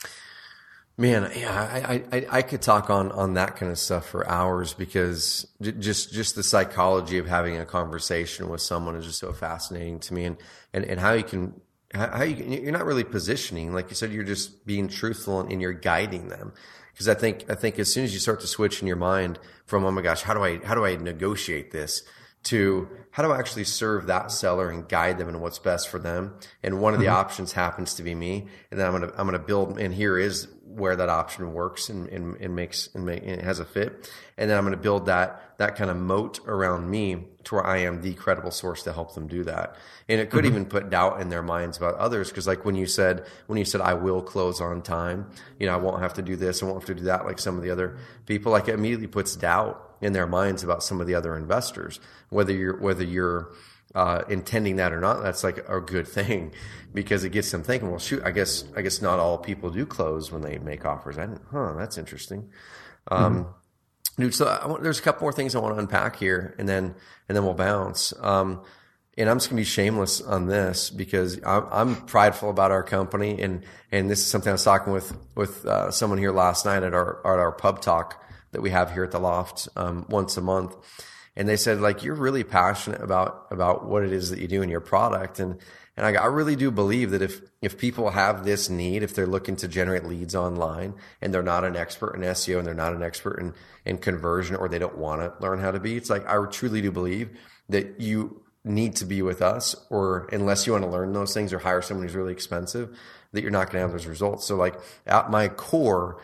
S3: Man, yeah, I could talk on that kind of stuff for hours, because just the psychology of having a conversation with someone is just so fascinating to me, and how you're not really positioning, like you said, you're just being truthful and you're guiding them. Because I think as soon as you start to switch in your mind from, oh my gosh, how do I negotiate this, to how do I actually serve that seller and guide them in what's best for them? And one of the options happens to be me, and then I'm gonna build. And here is where that option works and it has a fit. And then I'm gonna build that kind of moat around me to where I am the credible source to help them do that. And it could even put doubt in their minds about others, because like when you said I will close on time, I won't have to do this, I won't have to do that like some of the other people, like it immediately puts doubt in their minds about some of the other investors, whether you're intending that or not. That's like a good thing, because it gets them thinking, well, shoot, I guess not all people do close when they make offers. That's interesting. Dude, so there's a couple more things I want to unpack here, and then we'll bounce. And I'm just gonna be shameless on this, because I'm prideful about our company, and this is something I was talking with someone here last night at our pub talk that we have here at the Loft once a month. And they said, like, you're really passionate about what it is that you do in your product. And I really do believe that if people have this need, if they're looking to generate leads online and they're not an expert in SEO and they're not an expert in conversion, or they don't want to learn how to be, it's like, I truly do believe that you need to be with us, or unless you want to learn those things or hire someone who's really expensive, that you're not going to have those results. So like at my core,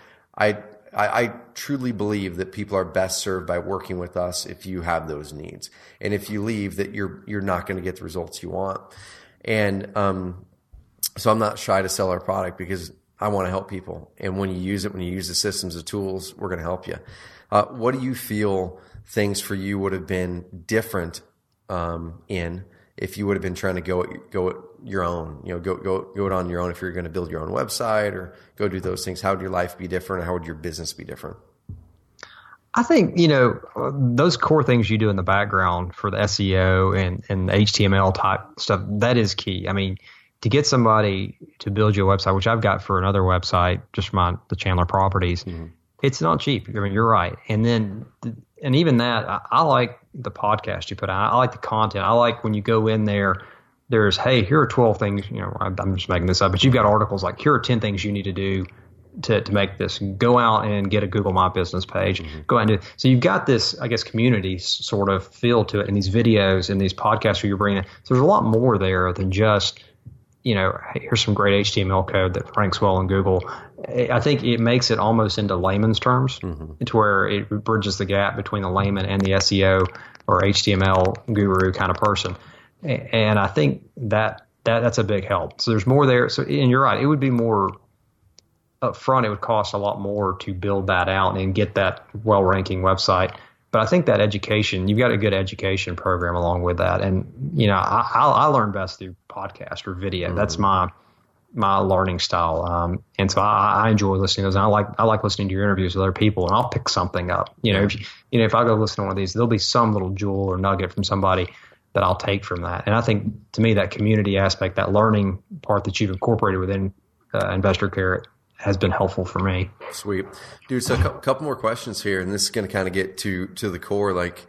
S3: I truly believe that people are best served by working with us if you have those needs. And if you leave, that you're not going to get the results you want. And so I'm not shy to sell our product, because I want to help people. And when you use the systems, the tools, we're going to help you. What do you feel things for you would have been different if you would have been trying to go it your own, go it on your own, if you're going to build your own website or go do those things? How would your life be different? How would your business be different?
S2: I think, those core things you do in the background for the SEO and the HTML type stuff, that is key. I mean, to get somebody to build you a website, which I've got for another website, just the Chandler Properties, it's not cheap. I mean, you're right. And then, and even that, I like the podcast you put out. I like the content. I like when you go in there, there's, hey, here are 12 things, I'm just making this up, but you've got articles like, here are 10 things you need to do to make this. Go out and get a Google My Business page. Go out and do it. So you've got this, I guess, community sort of feel to it, and these videos and these podcasts where you're bringing in. So there's a lot more there than just, hey, here's some great HTML code that ranks well in Google. I think it makes it almost into layman's terms, to where it bridges the gap between the layman and the SEO or HTML guru kind of person. And I think that's a big help. So there's more there. So, and you're right, it would be more up front. It would cost a lot more to build that out and get that well-ranking website. But I think that education, you've got a good education program along with that. And, I learn best through podcast or video. That's my learning style. And so I enjoy listening to those. And I like listening to your interviews with other people, and I'll pick something up. If I go listen to one of these, there'll be some little jewel or nugget from somebody that I'll take from that. And I think, to me, that community aspect, that learning part that you've incorporated within Investor Carrot has been helpful for me.
S3: Sweet. Dude, so a couple more questions here, and this is going to kind of get to the core. Like,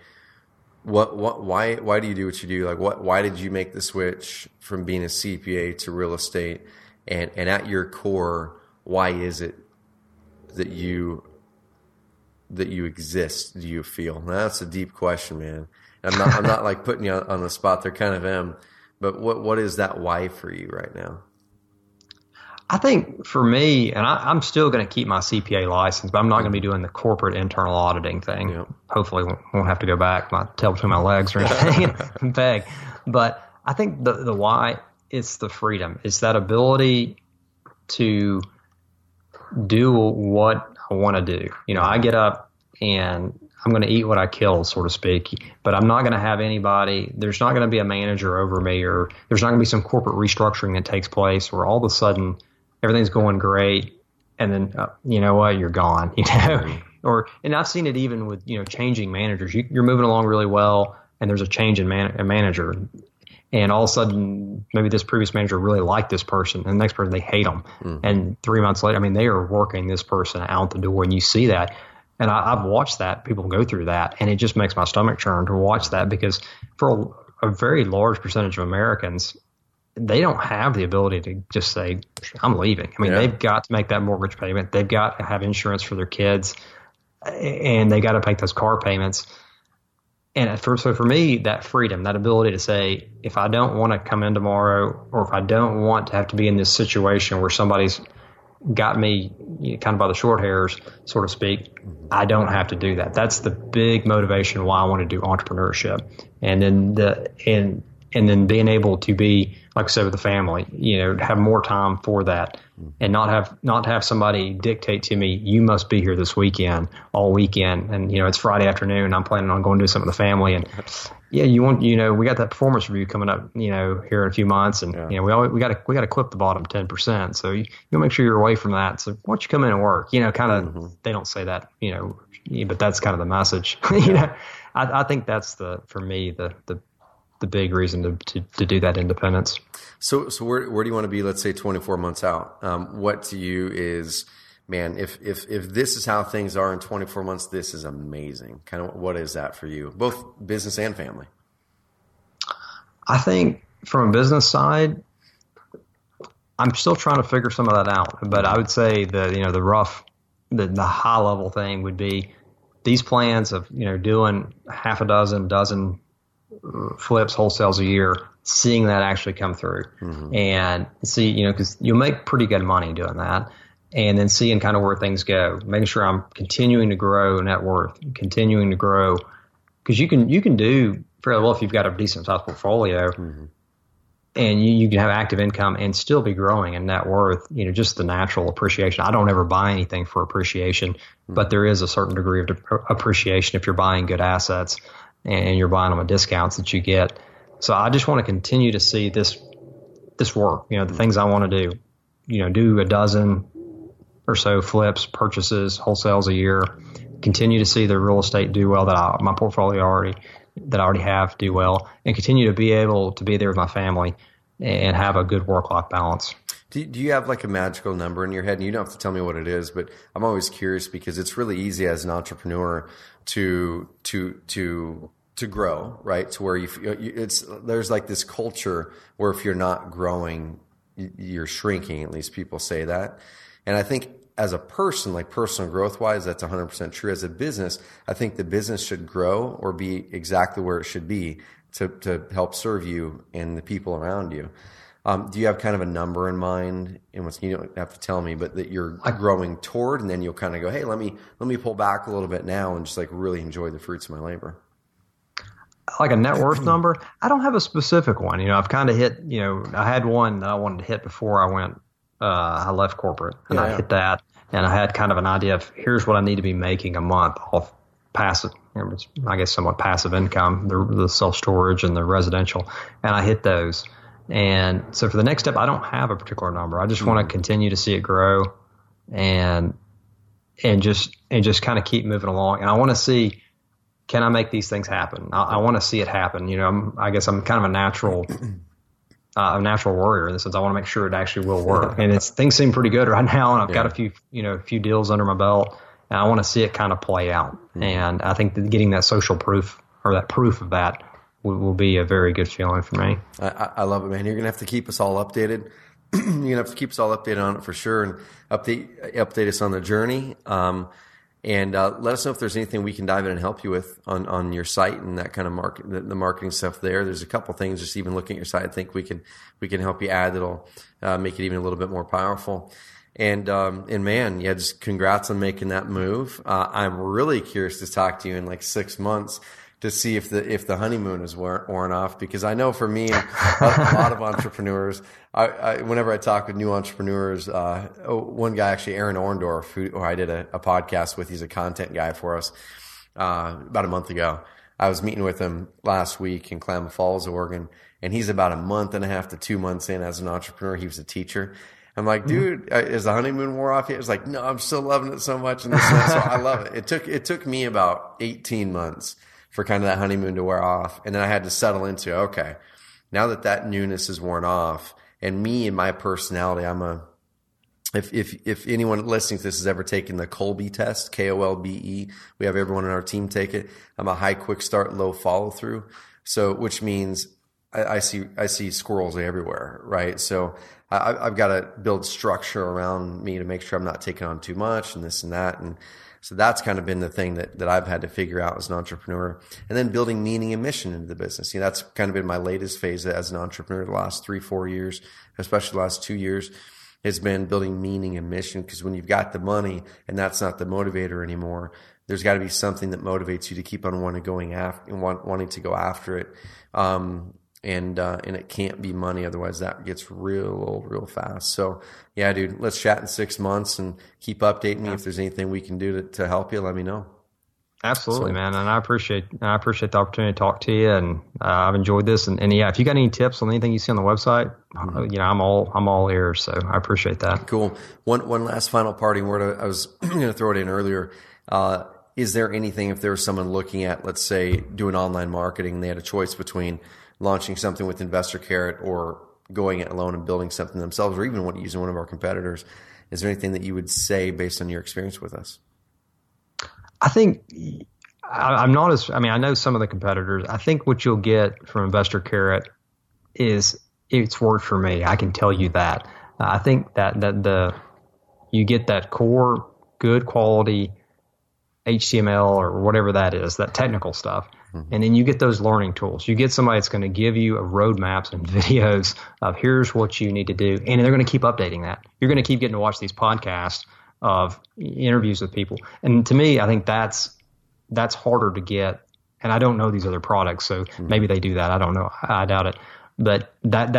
S3: why do you do what you do? Like, why did you make the switch from being a CPA to real estate? And at your core, why is it that you exist? Do you feel? Now, that's a deep question, man. I'm not like putting you on the spot. There kind of am, but what is that why for you right now?
S2: I think for me, and I'm still going to keep my CPA license, but I'm not going to be doing the corporate internal auditing thing.
S3: Yep.
S2: Hopefully, won't have to go back, my tail between my legs or anything and beg. But I think the why, it's the freedom. It's that ability to do what I want to do. I get up and I'm going to eat what I kill, so to speak, but I'm not going to have anybody, there's not going to be a manager over me, or there's not going to be some corporate restructuring that takes place where all of a sudden everything's going great. And then, you know what, you're gone, and I've seen it even with, changing managers. You're moving along really well and there's a change in a manager. And all of a sudden, maybe this previous manager really liked this person, and the next person, they hate them. And 3 months later, they are working this person out the door, and you see that. And I've watched that, people go through that, and it just makes my stomach churn to watch that, because for a very large percentage of Americans, they don't have the ability to just say, I'm leaving. They've got to make that mortgage payment. They've got to have insurance for their kids, and they got to make those car payments. And so for me, that freedom, that ability to say, if I don't want to come in tomorrow, or if I don't want to have to be in this situation where somebody's got me kind of by the short hairs, so to speak, I don't have to do that. That's the big motivation why I want to do entrepreneurship. And then and then being able to be, like I said, with the family, have more time for that, and not have somebody dictate to me, you must be here this weekend, all weekend. And, it's Friday afternoon, I'm planning on going to do something with the family. And yeah, we got that performance review coming up, here in a few months. And, we got to clip the bottom 10%. So you'll make sure you're away from that. So why don't you come in and work, they don't say that, but that's kind of the message. I think that's for me, the big reason to do that independence.
S3: So where do you want to be, let's say 24 months out? What to you is, man, if this is how things are in 24 months, this is amazing. Kind of what is that for you, both business and family?
S2: I think from a business side, I'm still trying to figure some of that out. But I would say the high level thing would be these plans of, doing half a dozen flips, wholesales a year, seeing that actually come through, and see, because you'll make pretty good money doing that, and then seeing kind of where things go, making sure I'm continuing to grow net worth, continuing to grow, because you can do fairly well if you've got a decent sized portfolio, and you can have active income and still be growing in net worth, just the natural appreciation. I don't ever buy anything for appreciation, but there is a certain degree of appreciation if you're buying good assets and you're buying them at discounts that you get. So I just want to continue to see this work, the things I want to do, do a dozen or so flips, purchases, wholesales a year, continue to see the real estate do well my portfolio that I already have do well, and continue to be able to be there with my family and have a good work-life balance.
S3: Do you have like a magical number in your head? And you don't have to tell me what it is, but I'm always curious, because it's really easy as an entrepreneur to grow, right? To where there's like this culture where if you're not growing, you're shrinking. At least people say that. And I think as a person, like personal growth wise, that's 100% true. As a business, I think the business should grow or be exactly where it should be to help serve you and the people around you. Do you have kind of a number in mind? And you don't have to tell me, but that you're growing toward, and then you'll kind of go, hey, let me pull back a little bit now and just like really enjoy the fruits of my labor.
S2: Like a net worth number? I don't have a specific one. I've kind of hit, I had one that I wanted to hit before I left corporate, and I hit that, and I had kind of an idea of here's what I need to be making a month off passive, I guess somewhat passive income, the self-storage and the residential, and I hit those. And so for the next step, I don't have a particular number. I just want to continue to see it grow and just kind of keep moving along. And I want to see, can I make these things happen? I want to see it happen. I guess I'm kind of a natural warrior in the sense I want to make sure it actually will work. And things seem pretty good right now, and I've got a few deals under my belt, and I want to see it kind of play out. And I think that getting that social proof, or that proof of that, will be a very good feeling for me.
S3: I love it, man. You're going to have to keep us all updated. You're going to have to keep us all updated on it for sure, and update us on the journey. And let us know if there's anything we can dive in and help you with on your site and that kind of the marketing stuff there. There's a couple things, just even looking at your site, I think we can help you add that'll make it even a little bit more powerful. And man, just congrats on making that move. I'm really curious to talk to you in like 6 months, to see if the honeymoon is worn off, because I know for me and a lot of entrepreneurs, whenever I talk with new entrepreneurs, one guy actually, Aaron Orndorff, who I did a podcast with, he's a content guy for us, about a month ago. I was meeting with him last week in Klamath Falls, Oregon, and he's about a month and a half to 2 months in as an entrepreneur. He was a teacher. I'm like, dude, is the honeymoon wore off yet? It's like, no, I'm still loving it so much. And so I love it. It took me about 18 months for kind of that honeymoon to wear off. And then I had to settle into, okay, now that newness is worn off, and me and my personality, if anyone listening to this has ever taken the Kolbe test, Kolbe, we have everyone on our team take it. I'm a high quick start, low follow through. So, which means I see squirrels everywhere, right? So I've got to build structure around me to make sure I'm not taking on too much and this and that. And so that's kind of been the thing that I've had to figure out as an entrepreneur. And then building meaning and mission into the business. That's kind of been my latest phase as an entrepreneur the last 3-4 years, especially the last 2 years, has been building meaning and mission. Because when you've got the money and that's not the motivator anymore, there's got to be something that motivates you to keep on wanting to go after it. And it can't be money. Otherwise that gets real old real fast. So yeah, dude, let's chat in 6 months and keep updating me. If there's anything we can do to help you, let me know.
S2: Absolutely, man. And I appreciate the opportunity to talk to you, and I've enjoyed this. And yeah, if you got any tips on anything you see on the website, I'm all ears. So I appreciate that.
S3: Cool. One last final parting word. I was going to throw it in earlier. Is there anything, if there was someone looking at, let's say, doing online marketing, and they had a choice between launching something with Investor Carrot or going it alone and building something themselves, or even using one of our competitors, is there anything that you would say based on your experience with us?
S2: I think I know some of the competitors. I think what you'll get from Investor Carrot is it's worked for me. I can tell you that. I think that you get that core, good quality HTML or whatever that is, that technical stuff. And then you get those learning tools. You get somebody that's going to give you a roadmaps and videos of here's what you need to do. And they're going to keep updating that. You're going to keep getting to watch these podcasts of interviews with people. And to me, I think that's harder to get. And I don't know these other products, so maybe they do that. I don't know. I doubt it. But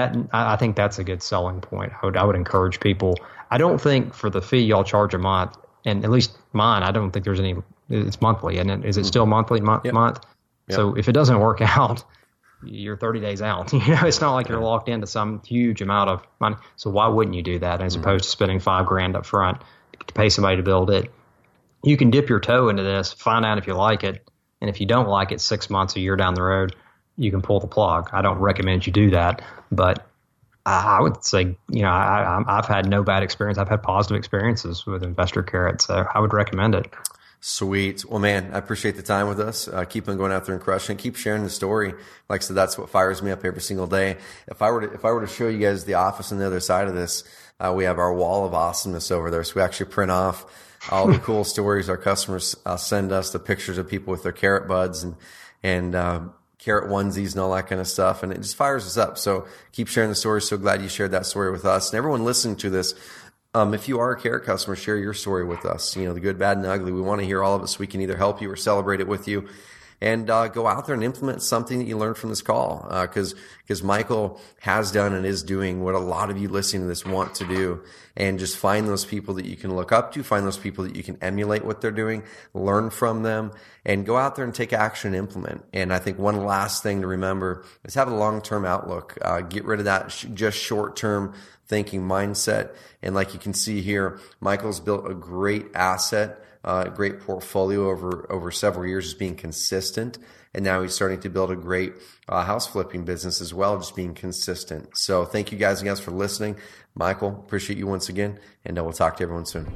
S2: I think that's a good selling point. I would encourage people. I don't think for the fee y'all charge a month, and at least mine, I don't think there's any. It's monthly, and is it still monthly month? Yep. So if it doesn't work out, you're 30 days out. It's not like you're locked into some huge amount of money. So why wouldn't you do that as opposed to spending $5,000 up front to pay somebody to build it? You can dip your toe into this, find out if you like it, and if you don't like it 6 months, a year down the road, you can pull the plug. I don't recommend you do that, but I would say, I've had no bad experience. I've had positive experiences with Investor Carrot, so I would recommend it.
S3: Sweet. Well, man, I appreciate the time with us. Keep on going out there and crushing. Keep sharing the story. Like I said, that's what fires me up every single day. If I were to show you guys the office on the other side of this, we have our wall of awesomeness over there. So we actually print off all the cool stories our customers send us, the pictures of people with their carrot buds and carrot onesies and all that kind of stuff. And it just fires us up. So keep sharing the story. So glad you shared that story with us. And everyone listening to this, if you are a carrot customer, share your story with us. The good, bad, and ugly. We want to hear all of it so we can either help you or celebrate it with you. And go out there and implement something that you learned from this call. Because Michael has done and is doing what a lot of you listening to this want to do. And just find those people that you can look up to, find those people that you can emulate what they're doing, learn from them, and go out there and take action and implement. And I think one last thing to remember is have a long-term outlook. Get rid of that just short-term thinking mindset. And like you can see here, Michael's built a great asset, great portfolio over several years, just being consistent. And now he's starting to build a great house flipping business as well, just being consistent. So thank you guys and gals for listening. Michael, appreciate you once again, and we'll talk to everyone soon.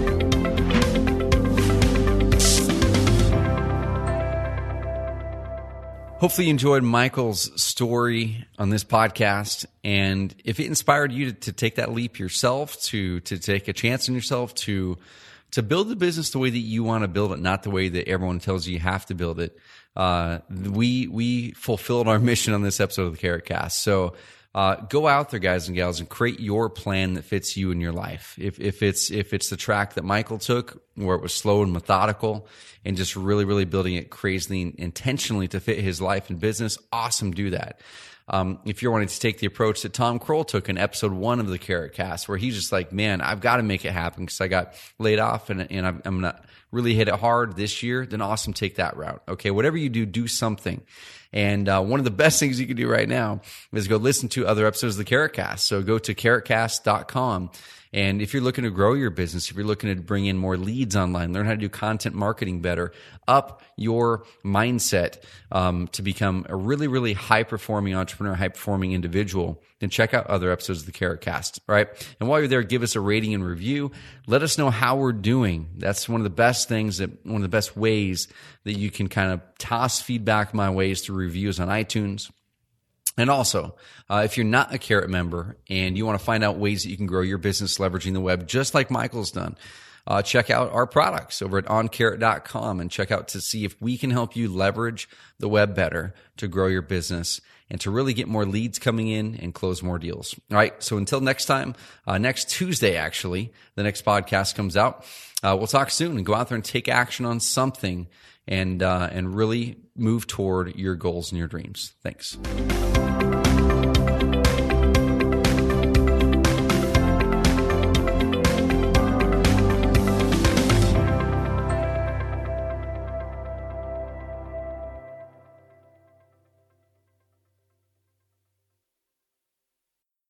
S1: Hopefully you enjoyed Michael's story on this podcast. And if it inspired you to take that leap yourself, to take a chance on yourself, to build the business the way that you want to build it, not the way that everyone tells you have to build it, we fulfilled our mission on this episode of the Carrot Cast. So Go out there, guys and gals, and create your plan that fits you and your life. If it's the track that Michael took, where it was slow and methodical and just really, really building it crazily and intentionally to fit his life and business, awesome, do that. If you're wanting to take the approach that Tom Kroll took in episode 1 of the Carrot Cast, where he's just like, man, I've got to make it happen because I got laid off and I'm going to really hit it hard this year, then awesome, take that route. Okay, whatever you do, do something. And one of the best things you can do right now is go listen to other episodes of the Carrot Cast. So go to carrotcast.com. And if you're looking to grow your business, if you're looking to bring in more leads online, learn how to do content marketing better, up your mindset to become a really, really high-performing entrepreneur, high-performing individual, then check out other episodes of the Carrot Cast, right? And while you're there, give us a rating and review. Let us know how we're doing. That's one of the best things, one of the best ways that you can kind of toss feedback my way is through reviews on iTunes. And also, if you're not a Carrot member and you want to find out ways that you can grow your business leveraging the web, just like Michael's done, check out our products over at oncarrot.com and check out to see if we can help you leverage the web better to grow your business and to really get more leads coming in and close more deals. All right. So until next time, next Tuesday, actually, the next podcast comes out. We'll talk soon and go out there and take action on something and really move toward your goals and your dreams. Thanks.